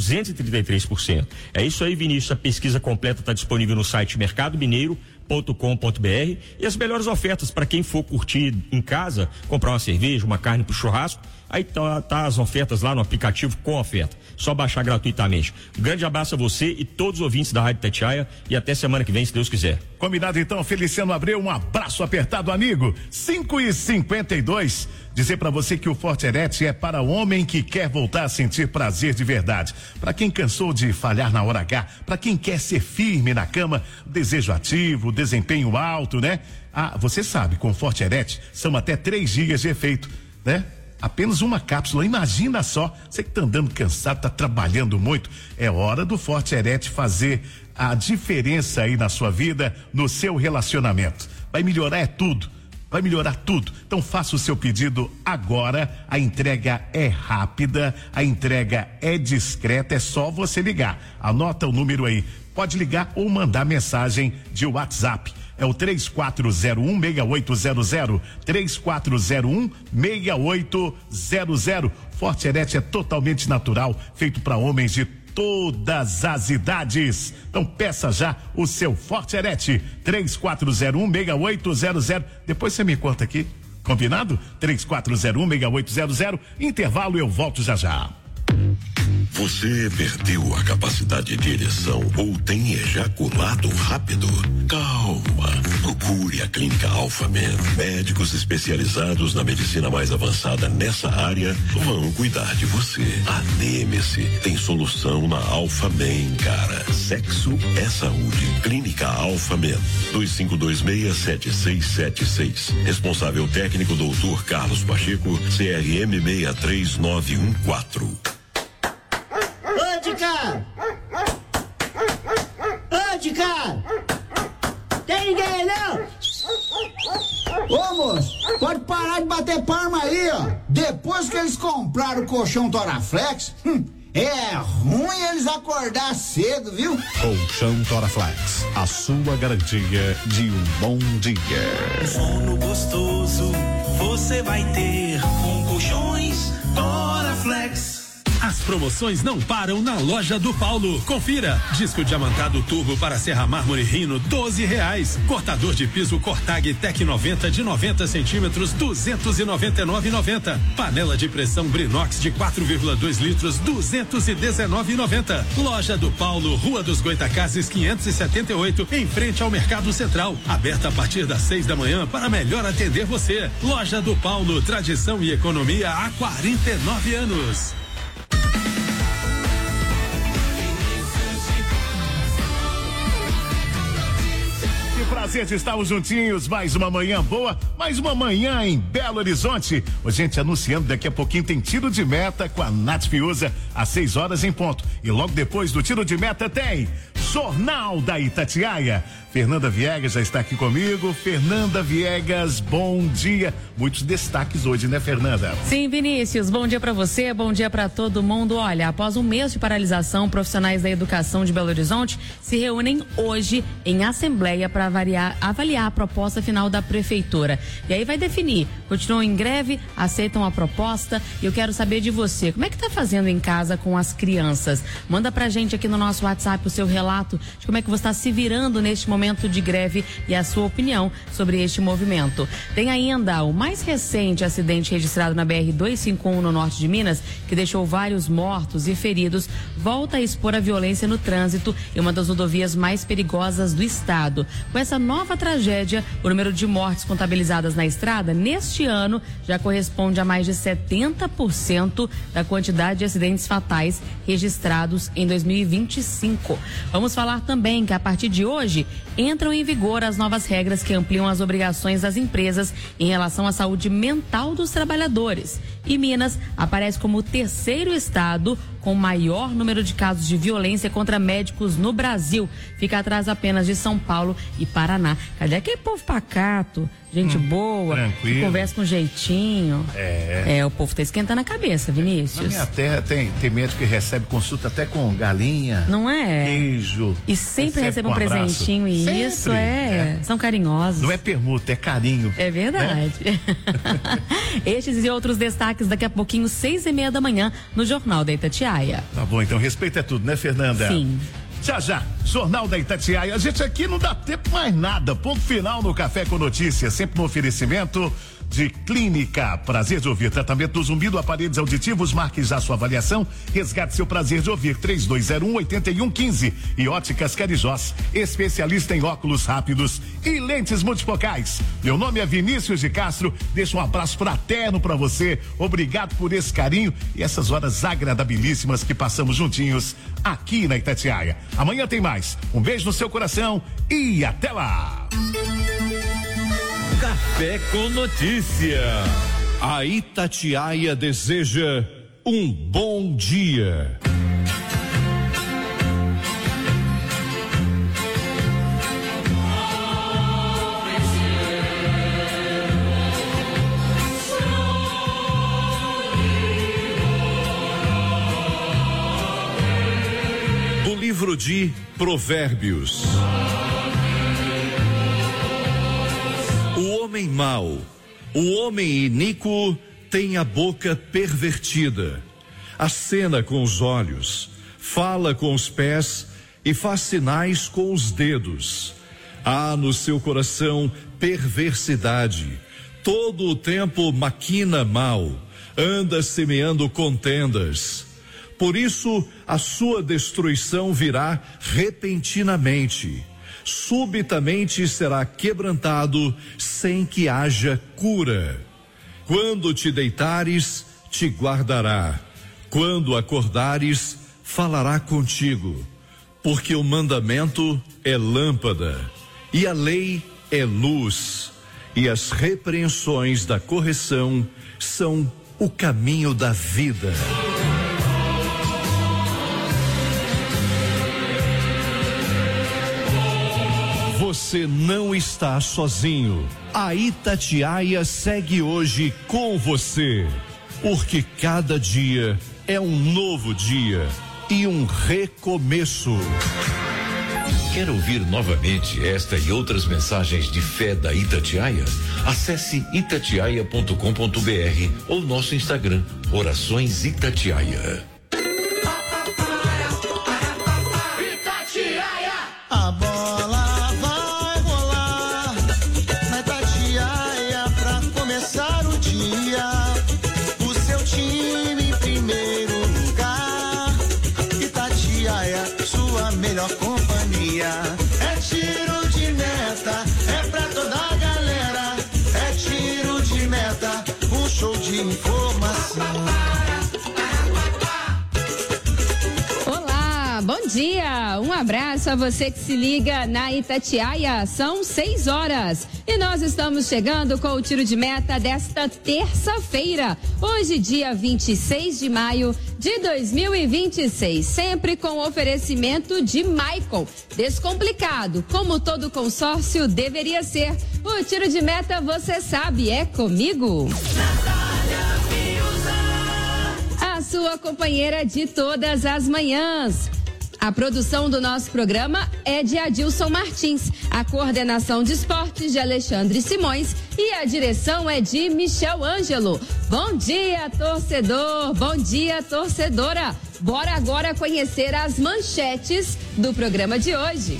233%. É isso aí, Vinícius. A pesquisa completa está disponível no site mercadomineiro.com.br e as melhores ofertas para quem for curtir em casa, comprar uma cerveja, uma carne pro churrasco. Aí tá as ofertas lá no aplicativo com oferta. Só baixar gratuitamente. Um grande abraço a você e todos os ouvintes da Rádio Itatiaia e até semana que vem, se Deus quiser. Combinado então, Feliciano Abreu, um abraço apertado, amigo. 5h52. Dizer para você que o Forte é para o homem que quer voltar a sentir prazer de verdade. Para quem cansou de falhar na hora H, para quem quer ser firme na cama, desejo ativo, desempenho alto, né? Ah, você sabe, com o Forte são até 3 dias de efeito, né? Apenas uma cápsula, imagina só, você que tá andando cansado, tá trabalhando muito, é hora do Forte Erete fazer a diferença aí na sua vida, no seu relacionamento. Vai melhorar tudo. Vai melhorar tudo. Então faça o seu pedido agora. A entrega é rápida, a entrega é discreta, é só você ligar. Anota o número aí. Pode ligar ou mandar mensagem de WhatsApp. É o 3401-6800. 3401-6800. Forte Erete é totalmente natural, feito para homens de todas as idades. Então peça já o seu Forte Erete. 3401-6800. Depois você me conta aqui. Combinado? 3401-6800. Intervalo, eu volto já já. Você perdeu a capacidade de ereção ou tem ejaculado rápido? Calma, procure a Clínica Alpha Men. Médicos especializados na medicina mais avançada nessa área vão cuidar de você. Aneme-se, tem solução na Alpha Men, cara. Sexo é saúde. Clínica Alpha Men, 2526-7676. Responsável técnico Dr. Carlos Pacheco, CRM 63914. Ô, de cara! Ô, de cara! Tem ninguém não? Ô, moço, pode parar de bater palma aí, ó. Depois que eles compraram o colchão Toraflex, é ruim eles acordar cedo, viu? Colchão Toraflex, a sua garantia de um bom dia. Sono gostoso você vai ter com colchões Toraflex. As promoções não param na Loja do Paulo. Confira. Disco diamantado turbo para serra mármore Rhino, R$12. Cortador de piso Cortag Tec 90 de 90 centímetros, R$299,90. Panela de pressão Brinox de 4,2 litros, R$219,90. Loja do Paulo, Rua dos Goitacazes 578, em frente ao Mercado Central. Aberta a partir das 6 da manhã para melhor atender você. Loja do Paulo, tradição e economia há 49 anos. Prazer de estarmos juntinhos, mais uma manhã boa, mais uma manhã em Belo Horizonte. Hoje, gente, anunciando, daqui a pouquinho tem tiro de meta com a Nath Fiuza, às 6 horas em ponto. E logo depois do tiro de meta tem Jornal da Itatiaia. Fernanda Viegas já está aqui comigo. Fernanda Viegas, bom dia. Muitos destaques hoje, né, Fernanda? Sim, Vinícius, bom dia para você, bom dia para todo mundo. Olha, após um mês de paralisação, profissionais da educação de Belo Horizonte se reúnem hoje em assembleia para avaliar a proposta final da prefeitura. E aí vai definir, continuam em greve, aceitam a proposta. E eu quero saber de você, como é que tá fazendo em casa com as crianças? Manda pra gente aqui no nosso WhatsApp o seu relato de como é que você está se virando neste momento de greve e a sua opinião sobre este movimento. Tem ainda o mais recente acidente registrado na BR-251 no norte de Minas, que deixou vários mortos e feridos, volta a expor a violência no trânsito em uma das rodovias mais perigosas do estado. Com essa nova tragédia, o número de mortes contabilizadas na estrada neste ano já corresponde a mais de 70% da quantidade de acidentes fatais registrados em 2025. Vamos falar também que a partir de hoje entram em vigor as novas regras que ampliam as obrigações das empresas em relação à saúde mental dos trabalhadores. E Minas aparece como o terceiro estado com maior número de casos de violência contra médicos no Brasil. Fica atrás apenas de São Paulo e Paraná. Cadê aquele povo pacato? Gente boa, tranquilo, que conversa com jeitinho. O povo tá esquentando a cabeça, Vinícius. Na minha terra tem médico que recebe consulta até com galinha. Não é? Queijo. E sempre recebe um presentinho e sempre. Isso são carinhosos. Não é permuta, é carinho. É verdade. Né? Estes e outros destaques daqui a pouquinho, 6:30 da manhã, no Jornal da Itatiaia. Tá bom, então respeito é tudo, né, Fernanda? Sim. Já, Jornal da Itatiaia. A gente aqui não dá tempo mais nada. Ponto final no Café com Notícias, sempre no oferecimento de Clínica Prazer de Ouvir, tratamento do zumbido, aparelhos auditivos, marque já sua avaliação, resgate seu prazer de ouvir, 3201-8115. E Óticas Carijós, especialista em óculos rápidos e lentes multifocais. Meu nome é Vinícius de Castro, deixo um abraço fraterno pra você, obrigado por esse carinho e essas horas agradabilíssimas que passamos juntinhos aqui na Itatiaia. Amanhã tem mais, um beijo no seu coração e até lá! Café com Notícia. A Itatiaia deseja um bom dia. Do livro de Provérbios. O homem mau, o homem iníquo tem a boca pervertida, acena com os olhos, fala com os pés e faz sinais com os dedos. Há no seu coração perversidade, todo o tempo maquina mal, anda semeando contendas. Por isso a sua destruição virá repentinamente. Subitamente será quebrantado sem que haja cura. Quando te deitares, te guardará. Quando acordares, falará contigo. Porque o mandamento é lâmpada, e a lei é luz, e as repreensões da correção são o caminho da vida. Você não está sozinho. A Itatiaia segue hoje com você, porque cada dia é um novo dia e um recomeço. Quer ouvir novamente esta e outras mensagens de fé da Itatiaia? Acesse itatiaia.com.br ou nosso Instagram, Orações Itatiaia. A bola vai rolar na Itatiaia pra começar o dia. O seu time em primeiro lugar. Itatiaia, sua melhor companhia. É tiro de meta, é pra toda a galera. É tiro de meta, um show de informação. Bom dia, um abraço a você que se liga na Itatiaia, são 6 horas e nós estamos chegando com o tiro de meta desta terça-feira, hoje dia 26 de maio de 2026, sempre com oferecimento de Maicon, descomplicado, como todo consórcio deveria ser. O tiro de meta, você sabe, é comigo. A sua companheira de todas as manhãs. A produção do nosso programa é de Adilson Martins, a coordenação de esportes de Alexandre Simões e a direção é de Michel Ângelo. Bom dia, torcedor, bom dia, torcedora. Bora agora conhecer as manchetes do programa de hoje.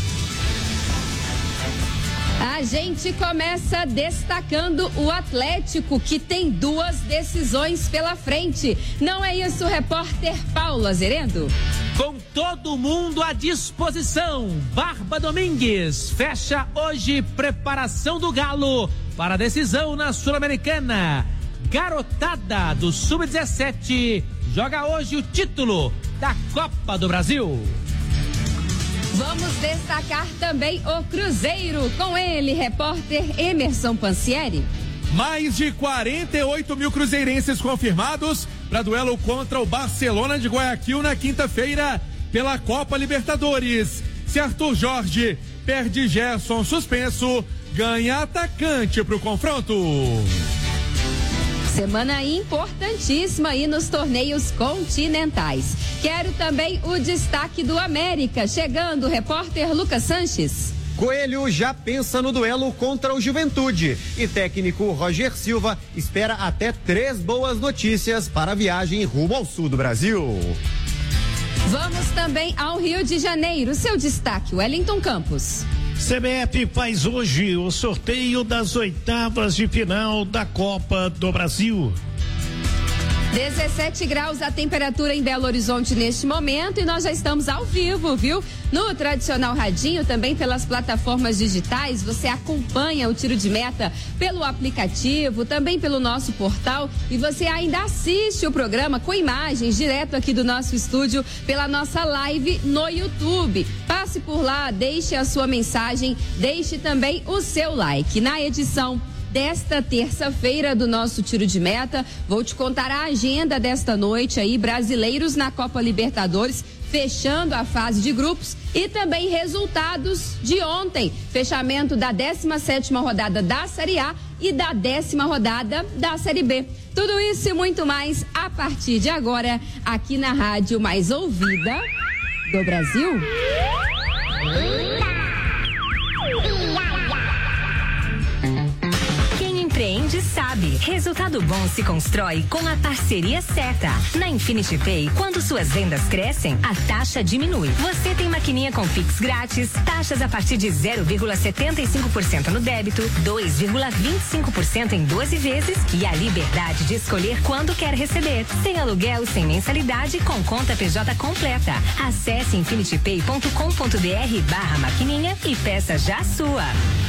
A gente começa destacando o Atlético, que tem 2 decisões pela frente. Não é isso, repórter Paula Zerendo? Com todo mundo à disposição, Barba Domingues fecha hoje preparação do Galo para a decisão na Sul-Americana. Garotada do Sub-17 joga hoje o título da Copa do Brasil. Vamos destacar também o Cruzeiro, com ele, repórter Emerson Pansieri. Mais de 48 mil cruzeirenses confirmados para duelo contra o Barcelona de Guayaquil na quinta-feira pela Copa Libertadores. Se Arthur Jorge perde Gerson suspenso, ganha atacante para o confronto. Semana importantíssima aí nos torneios continentais. Quero também o destaque do América. Chegando o repórter Lucas Sanches. Coelho já pensa no duelo contra o Juventude e técnico Roger Silva espera até 3 boas notícias para a viagem rumo ao sul do Brasil. Vamos também ao Rio de Janeiro. Seu destaque, Wellington Campos. CBF faz hoje o sorteio das 8avas de final da Copa do Brasil. 17 graus a temperatura em Belo Horizonte neste momento e nós já estamos ao vivo, viu? No Tradicional Radinho, também pelas plataformas digitais, você acompanha o Tiro de Meta pelo aplicativo, também pelo nosso portal e você ainda assiste o programa com imagens direto aqui do nosso estúdio pela nossa live no YouTube. Passe por lá, deixe a sua mensagem, deixe também o seu like. Na edição desta terça-feira do nosso tiro de meta. Vou te contar a agenda desta noite aí, brasileiros na Copa Libertadores, fechando a fase de grupos, e também resultados de ontem, fechamento da 17ª rodada da Série A e da 10ª rodada da Série B. Tudo isso e muito mais a partir de agora, aqui na rádio mais ouvida do Brasil. Empreende sabe. Resultado bom se constrói com a parceria certa. Na Infinity Pay, quando suas vendas crescem, a taxa diminui. Você tem maquininha com Pix grátis, taxas a partir de 0,75% no débito, 2,25% em 12 vezes e a liberdade de escolher quando quer receber. Sem aluguel, sem mensalidade, com conta PJ completa. Acesse infinitypay.com.br/maquininha e peça já a sua.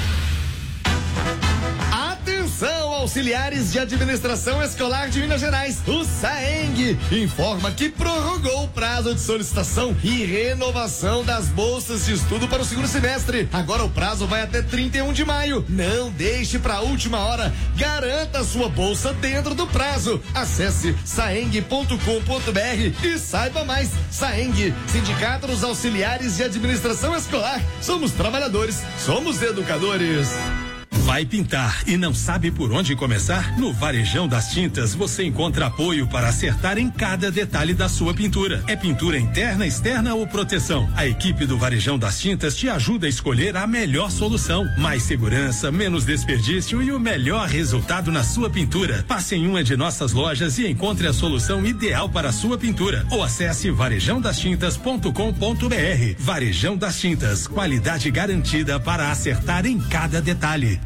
Atenção, auxiliares de administração escolar de Minas Gerais. O SAENG informa que prorrogou o prazo de solicitação e renovação das bolsas de estudo para o segundo semestre. Agora o prazo vai até 31 de maio. Não deixe para a última hora. Garanta a sua bolsa dentro do prazo. Acesse saeng.com.br e saiba mais. SAENG, Sindicato dos Auxiliares de Administração Escolar. Somos trabalhadores, somos educadores. Vai pintar e não sabe por onde começar? No Varejão das Tintas você encontra apoio para acertar em cada detalhe da sua pintura. É pintura interna, externa ou proteção? A equipe do Varejão das Tintas te ajuda a escolher a melhor solução. Mais segurança, menos desperdício e o melhor resultado na sua pintura. Passe em uma de nossas lojas e encontre a solução ideal para a sua pintura. Ou acesse varejãodastintas.com.br. Varejão das Tintas, qualidade garantida para acertar em cada detalhe.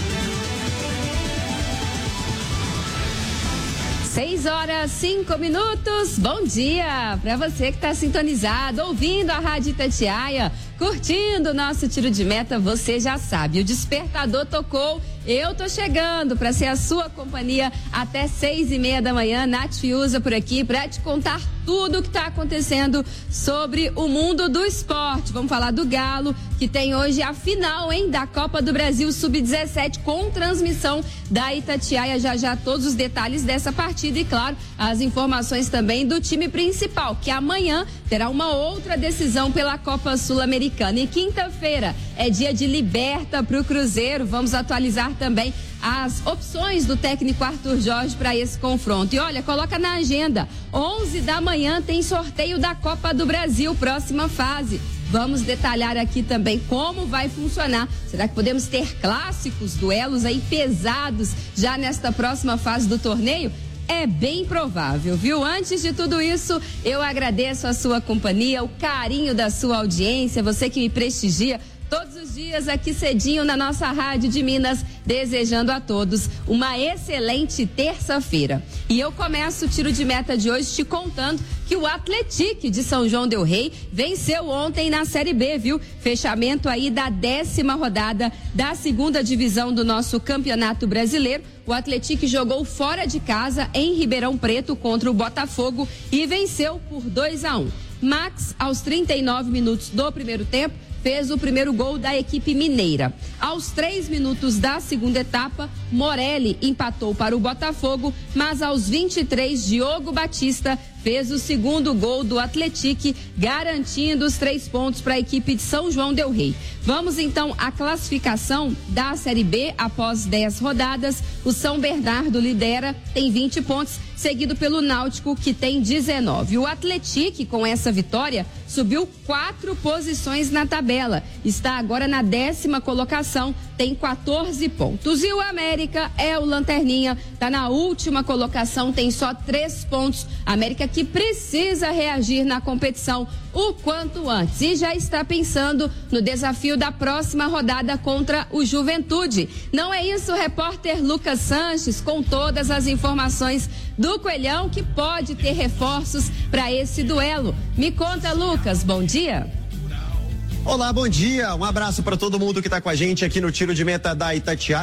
6h05. Bom dia para você que está sintonizado, ouvindo a Rádio Itatiaia, curtindo o nosso tiro de meta. Você já sabe, o despertador tocou. Eu tô chegando para ser a sua companhia até 6:30 da manhã. Nath Fiuza por aqui para te contar tudo o que está acontecendo sobre o mundo do esporte. Vamos falar do Galo, que tem hoje a final, da Copa do Brasil Sub-17 com transmissão da Itatiaia. Já todos os detalhes dessa partida e, claro, as informações também do time principal, que amanhã terá uma outra decisão pela Copa Sul-Americana. E quinta-feira é dia de liberta para o Cruzeiro. Vamos atualizar também as opções do técnico Arthur Jorge para esse confronto. E olha, coloca na agenda, 11 da manhã tem sorteio da Copa do Brasil, próxima fase. Vamos detalhar aqui também como vai funcionar. Será que podemos ter clássicos, duelos aí pesados já nesta próxima fase do torneio? É bem provável, viu? Antes de tudo isso, eu agradeço a sua companhia, o carinho da sua audiência, você que me prestigia todos os dias aqui cedinho na nossa Rádio de Minas, desejando a todos uma excelente terça-feira. E eu começo o tiro de meta de hoje te contando que o Atlético de São João del Rei venceu ontem na Série B, viu? Fechamento aí da 10ª rodada da segunda divisão do nosso Campeonato Brasileiro. O Atlético jogou fora de casa em Ribeirão Preto contra o Botafogo e venceu por 2-1. Max, aos 39 minutos do primeiro tempo, fez o primeiro gol da equipe mineira. Aos 3 minutos da segunda etapa, Morelli empatou para o Botafogo, mas aos 23, Diogo Batista fez o segundo gol do Atlético, garantindo os 3 pontos para a equipe de São João del Rei. Vamos então à classificação da Série B após 10 rodadas. O São Bernardo lidera, tem 20 pontos, seguido pelo Náutico, que tem 19. O Atlético, com essa vitória, subiu 4 posições na tabela. Está agora na 10ª colocação, tem 14 pontos. E o América é o lanterninha, está na última colocação, tem só 3 pontos. América que precisa reagir na competição o quanto antes e já está pensando no desafio da próxima rodada contra o Juventude. Não é isso, repórter Lucas Sanches, com todas as informações do Coelhão, que pode ter reforços para esse duelo. Me conta, Lucas, bom dia. Olá, bom dia. Um abraço para todo mundo que está com a gente aqui no Tiro de Meta da Itatiaia.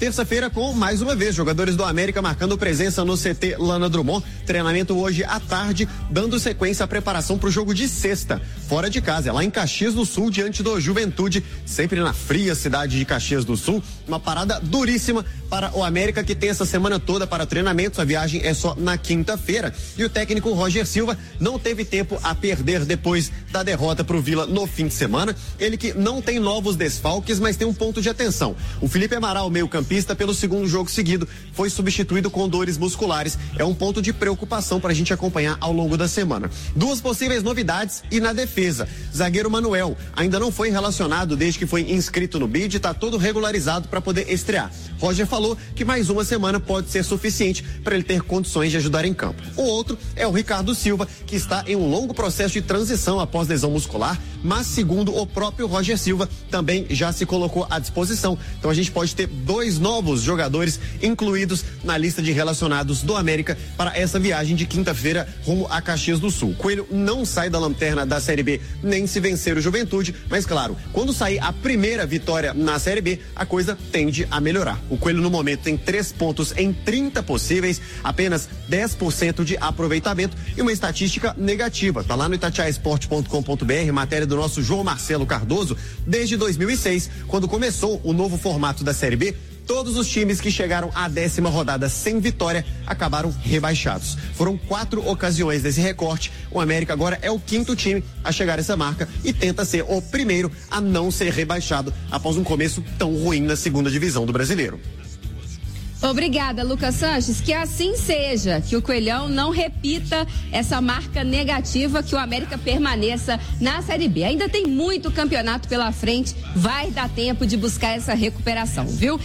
terça-feira com, mais uma vez, jogadores do América marcando presença no CT Lana Drummond. Treinamento hoje à tarde, dando sequência à preparação para o jogo de sexta, fora de casa, lá em Caxias do Sul, diante do Juventude, sempre na fria cidade de Caxias do Sul. Uma parada duríssima para o América, que tem essa semana toda para treinamentos. A viagem é só na quinta-feira. E o técnico Roger Silva não teve tempo a perder depois da derrota para o Vila no fim de semana. Ele que não tem novos desfalques, mas tem um ponto de atenção. O Felipe Amaral, meio-campista, pelo segundo jogo seguido, foi substituído com dores musculares. É um ponto de preocupação para a gente acompanhar ao longo da semana. Duas possíveis novidades e na defesa. Zagueiro Manuel ainda não foi relacionado desde que foi inscrito no BID, está todo regularizado para poder estrear. Roger falou que mais uma semana pode ser suficiente para ele ter condições de ajudar em campo. O outro é o Ricardo Silva, que está em um longo processo de transição após lesão muscular, mas segundo o próprio Roger Silva, também já se colocou à disposição. Então a gente pode ter 2 novos jogadores incluídos na lista de relacionados do América para essa viagem de quinta-feira rumo a Caxias do Sul. Coelho não sai da lanterna da Série B nem se vencer o Juventude, mas claro, quando sair a primeira vitória na Série B, a coisa tende a melhorar. O Coelho no momento tem 3 pontos em 30 possíveis, apenas 10% de aproveitamento e uma estatística negativa. Tá lá no itatiaesporte.com.br, matéria do nosso João Marcelo Cardoso. Desde 2006, quando começou o novo formato da Série B, todos os times que chegaram à 10ª rodada sem vitória acabaram rebaixados. Foram 4 ocasiões desse recorte. O América agora é o 5º time a chegar a essa marca e tenta ser o primeiro a não ser rebaixado após um começo tão ruim na 2ª divisão do Brasileiro. Obrigada, Lucas Sanches, que assim seja, que o Coelhão não repita essa marca negativa, que o América permaneça na Série B. Ainda tem muito campeonato pela frente, vai dar tempo de buscar essa recuperação, viu?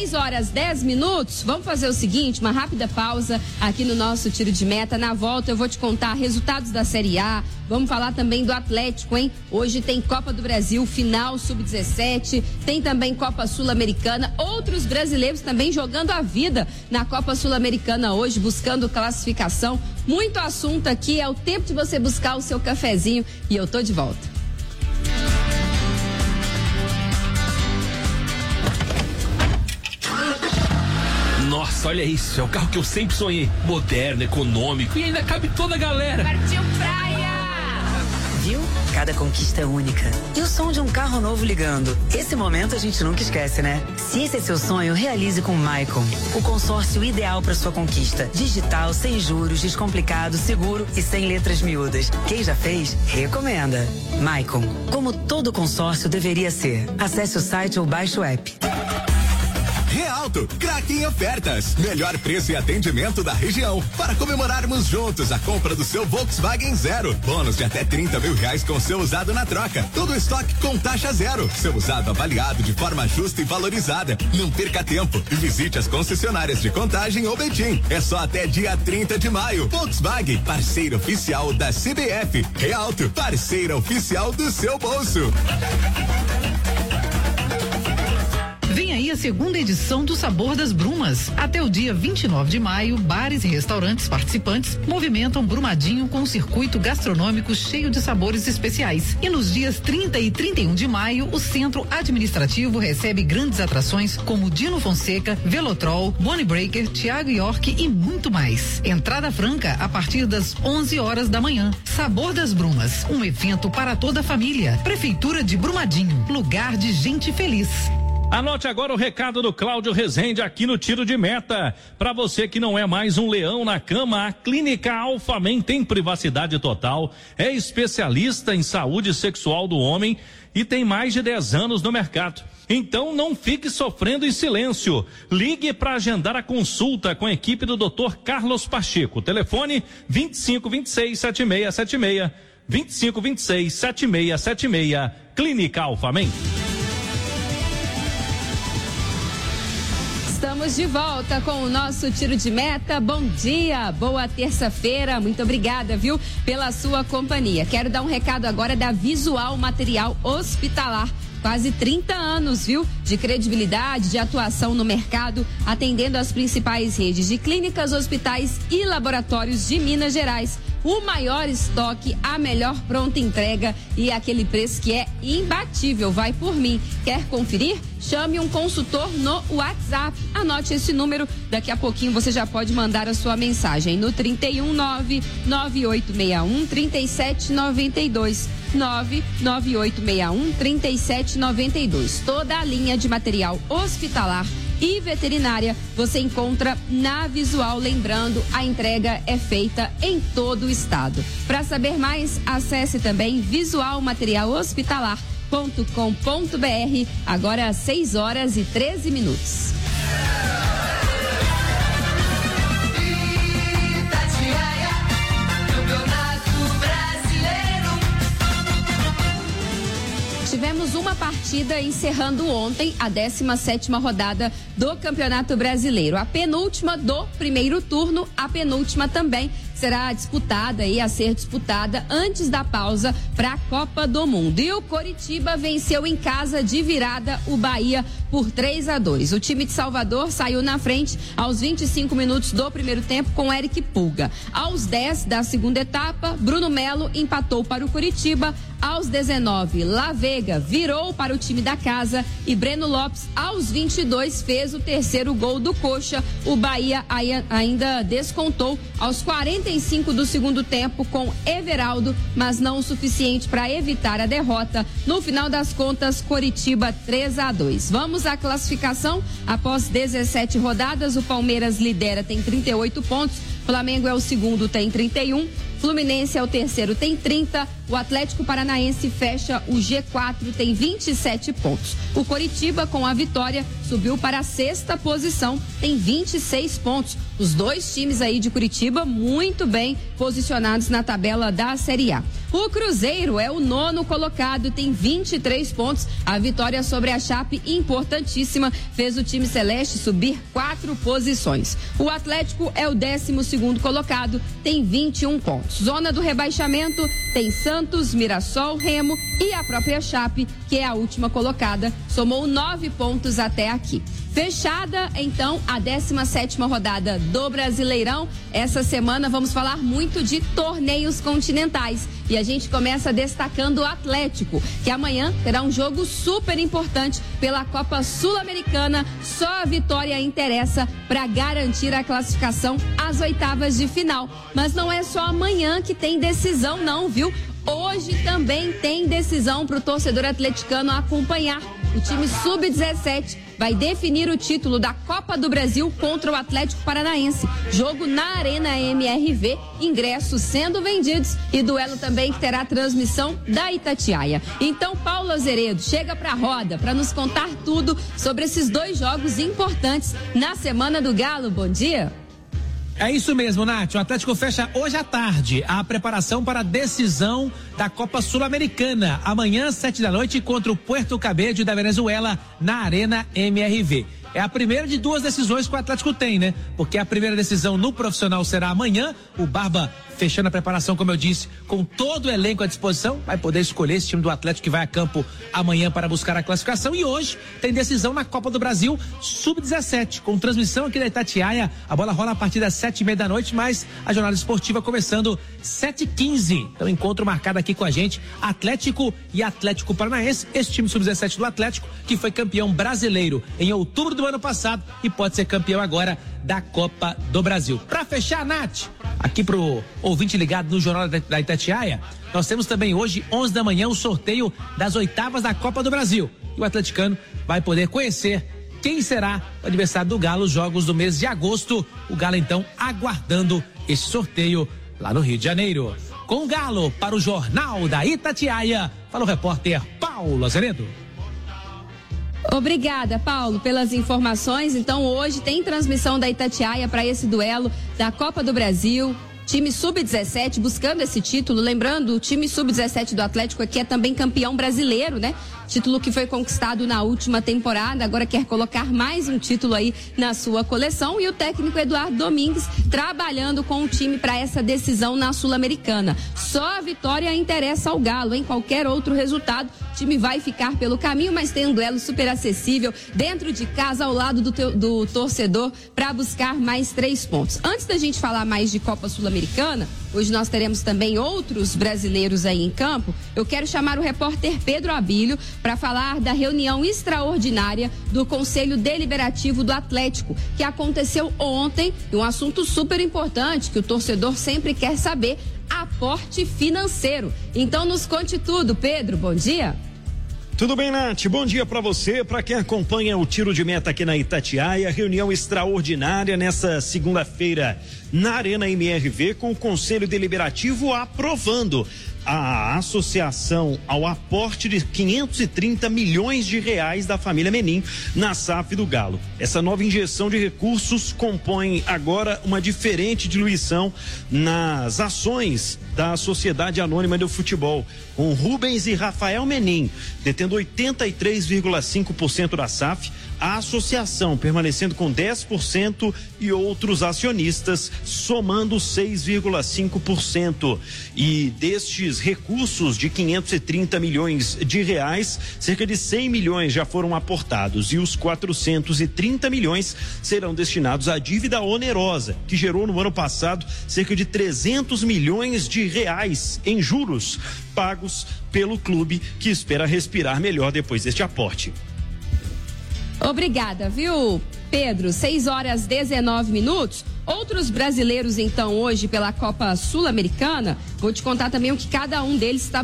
6h10. Vamos fazer o seguinte, uma rápida pausa aqui no nosso Tiro de Meta. Na volta eu vou te contar resultados da Série A, vamos falar também do Atlético, hein? Hoje tem Copa do Brasil, final Sub-17, tem também Copa Sul-Americana, outros brasileiros também jogando a vida na Copa Sul-Americana hoje, buscando classificação. Muito assunto aqui, é o tempo de você buscar o seu cafezinho e eu tô de volta. Nossa, olha isso, é o carro que eu sempre sonhei. Moderno, econômico e ainda cabe toda a galera. Partiu praia! Viu? Cada conquista é única. E o som de um carro novo ligando. Esse momento a gente nunca esquece, né? Se esse é seu sonho, realize com o Maicon. O consórcio ideal para sua conquista. Digital, sem juros, descomplicado, seguro e sem letras miúdas. Quem já fez, recomenda. Maicon, como todo consórcio deveria ser. Acesse o site ou baixe o app. Realto, craque em ofertas. Melhor preço e atendimento da região. Para comemorarmos juntos a compra do seu Volkswagen Zero. Bônus de até R$30 mil com seu usado na troca. Todo estoque com taxa zero. Seu usado avaliado de forma justa e valorizada. Não perca tempo e visite as concessionárias de Contagem ou Betim. É só até dia 30 de maio. Volkswagen, parceiro oficial da CBF. Realto, parceira oficial do seu bolso. Vem aí a 2ª edição do Sabor das Brumas. Até o dia 29 de maio, bares e restaurantes participantes movimentam Brumadinho com um circuito gastronômico cheio de sabores especiais. E nos dias 30 e 31 de maio, o Centro Administrativo recebe grandes atrações como Dino Fonseca, Velotrol, Bonnie Breaker, Thiago York e muito mais. Entrada franca a partir das 11 horas da manhã. Sabor das Brumas, um evento para toda a família. Prefeitura de Brumadinho, lugar de gente feliz. Anote agora o recado do Cláudio Rezende aqui no Tiro de Meta. Para você que não é mais um leão na cama, a Clínica Alphamen tem privacidade total, é especialista em saúde sexual do homem e tem mais de 10 anos no mercado. Então não fique sofrendo em silêncio. Ligue para agendar a consulta com a equipe do Dr. Carlos Pacheco. Telefone 2526-7676. 2526-7676. Clínica Alphamen. Estamos de volta com o nosso Tiro de Meta. Bom dia, boa terça-feira. Muito obrigada, viu, pela sua companhia. Quero dar um recado agora da Visual Material Hospitalar. Quase 30 anos, viu, de credibilidade, de atuação no mercado, atendendo as principais redes de clínicas, hospitais e laboratórios de Minas Gerais. o maior estoque, a melhor pronta entrega e aquele preço que é imbatível. Vai por mim. Quer conferir? Chame um consultor no WhatsApp. Anote esse número, daqui a pouquinho você já pode mandar a sua mensagem no 319-9861-3792. 99861-3792. Toda a linha de material hospitalar e veterinária você encontra na Visual. Lembrando, a entrega é feita em todo o estado. Para saber mais, acesse também visualmaterialhospitalar.com.br. Agora 6h13. Tivemos uma partida encerrando ontem a 17ª rodada do Campeonato Brasileiro. A penúltima do primeiro turno, a penúltima também será disputada e a ser disputada antes da pausa para a Copa do Mundo. E o Coritiba venceu em casa de virada o Bahia por 3-2. O time de Salvador saiu na frente aos 25 minutos do primeiro tempo com Eric Pulga. Aos 10 da segunda etapa, Bruno Melo empatou para o Coritiba. Aos 19, La Vega virou para o time da casa e Breno Lopes, aos 22, fez o terceiro gol do Coxa. O Bahia ainda descontou aos 45 do segundo tempo com Everaldo, mas não o suficiente para evitar a derrota. No final das contas, Coritiba 3-2. Vamos à classificação. Após 17 rodadas, o Palmeiras lidera, tem 38 pontos. Flamengo é o segundo, tem 31. Fluminense é o terceiro, tem 30. O Atlético Paranaense fecha o G4, tem 27 pontos. O Coritiba, com a vitória, subiu para a 6ª posição, tem 26 pontos. Os dois times aí de Curitiba muito bem posicionados na tabela da Série A. O Cruzeiro é o 9º colocado, tem 23 pontos. A vitória sobre a Chape, importantíssima, fez o time celeste subir 4 posições. O Atlético é o 12º colocado, tem 21 pontos. Zona do rebaixamento tem Santos, Mirassol, Remo e a própria Chape, que é a última colocada, somou 9 pontos até aqui. Fechada, então, a 17ª rodada do Brasileirão. Essa semana vamos falar muito de torneios continentais. E a gente começa destacando o Atlético, que amanhã terá um jogo super importante pela Copa Sul-Americana. Só a vitória interessa para garantir a classificação às oitavas de final. Mas não é só amanhã que tem decisão, não, viu? Hoje também tem decisão para o torcedor atleticano acompanhar. O time sub-17 vai definir o título da Copa do Brasil contra o Atlético Paranaense. Jogo na Arena MRV, ingressos sendo vendidos e duelo também que terá transmissão da Itatiaia. Então, Paulo Azeredo, chega pra roda para nos contar tudo sobre esses dois jogos importantes na Semana do Galo. Bom dia. É isso mesmo, Nath. O Atlético fecha hoje à tarde a preparação para a decisão da Copa Sul-Americana. Amanhã, 7h, contra o Puerto Cabello da Venezuela, na Arena MRV. É a primeira de duas decisões que o Atlético tem, né? Porque a primeira decisão no profissional será amanhã. O Barba fechando a preparação, como eu disse, com todo o elenco à disposição, vai poder escolher esse time do Atlético que vai a campo amanhã para buscar a classificação. E hoje tem decisão na Copa do Brasil Sub-17, com transmissão aqui da Itatiaia. A bola rola a partir das 7h30, mas a jornada esportiva começando 7h15. Então, encontro marcado aqui com a gente, Atlético e Atlético Paranaense. Esse time Sub-17 do Atlético, que foi campeão brasileiro em outubro do ano passado e pode ser campeão agora da Copa do Brasil. Para fechar, Nath, aqui pro ouvinte ligado no Jornal da Itatiaia, nós temos também hoje, 11h, o sorteio das oitavas da Copa do Brasil. E o atleticano vai poder conhecer quem será o adversário do Galo, os jogos do mês de agosto. O Galo, então, aguardando esse sorteio lá no Rio de Janeiro. Com o Galo, para o Jornal da Itatiaia, fala o repórter Paulo Azeredo. Obrigada, Paulo, pelas informações. Então, hoje tem transmissão da Itatiaia para esse duelo da Copa do Brasil. Time Sub-17 buscando esse título. Lembrando, o time Sub-17 do Atlético aqui é também campeão brasileiro, né? Título que foi conquistado na última temporada, agora quer colocar mais um título aí na sua coleção. E o técnico Eduardo Domingues trabalhando com o time para essa decisão na Sul-Americana. Só a vitória interessa ao Galo, em qualquer outro resultado, o time vai ficar pelo caminho, mas tem um duelo super acessível dentro de casa, ao lado do torcedor, para buscar mais 3 pontos. Antes da gente falar mais de Copa Sul-Americana, Sul-Americana, hoje nós teremos também outros brasileiros aí em campo. Eu quero chamar o repórter Pedro Abílio para falar da reunião extraordinária do Conselho Deliberativo do Atlético, que aconteceu ontem, e um assunto super importante que o torcedor sempre quer saber: aporte financeiro. Então nos conte tudo, Pedro, bom dia. Tudo bem, Nath? Bom dia para você, para quem acompanha o Tiro de Meta aqui na Itatiaia. Reunião extraordinária nessa segunda-feira na Arena MRV, com o Conselho Deliberativo aprovando a associação ao aporte de 530 milhões de reais da família Menin na SAF do Galo. Essa nova injeção de recursos compõe agora uma diferente diluição nas ações da Sociedade Anônima do Futebol, com Rubens e Rafael Menin detendo 83,5% da SAF, a associação permanecendo com 10% e outros acionistas somando 6,5%. E destes recursos de 530 milhões de reais, cerca de 100 milhões já foram aportados e os 430 milhões serão destinados à dívida onerosa, que gerou no ano passado cerca de 300 milhões de reais em juros pagos pelo clube, que espera respirar melhor depois deste aporte. Obrigada, viu, Pedro? 6h19. Outros brasileiros, então, hoje pela Copa Sul-Americana, vou te contar também o que cada um deles está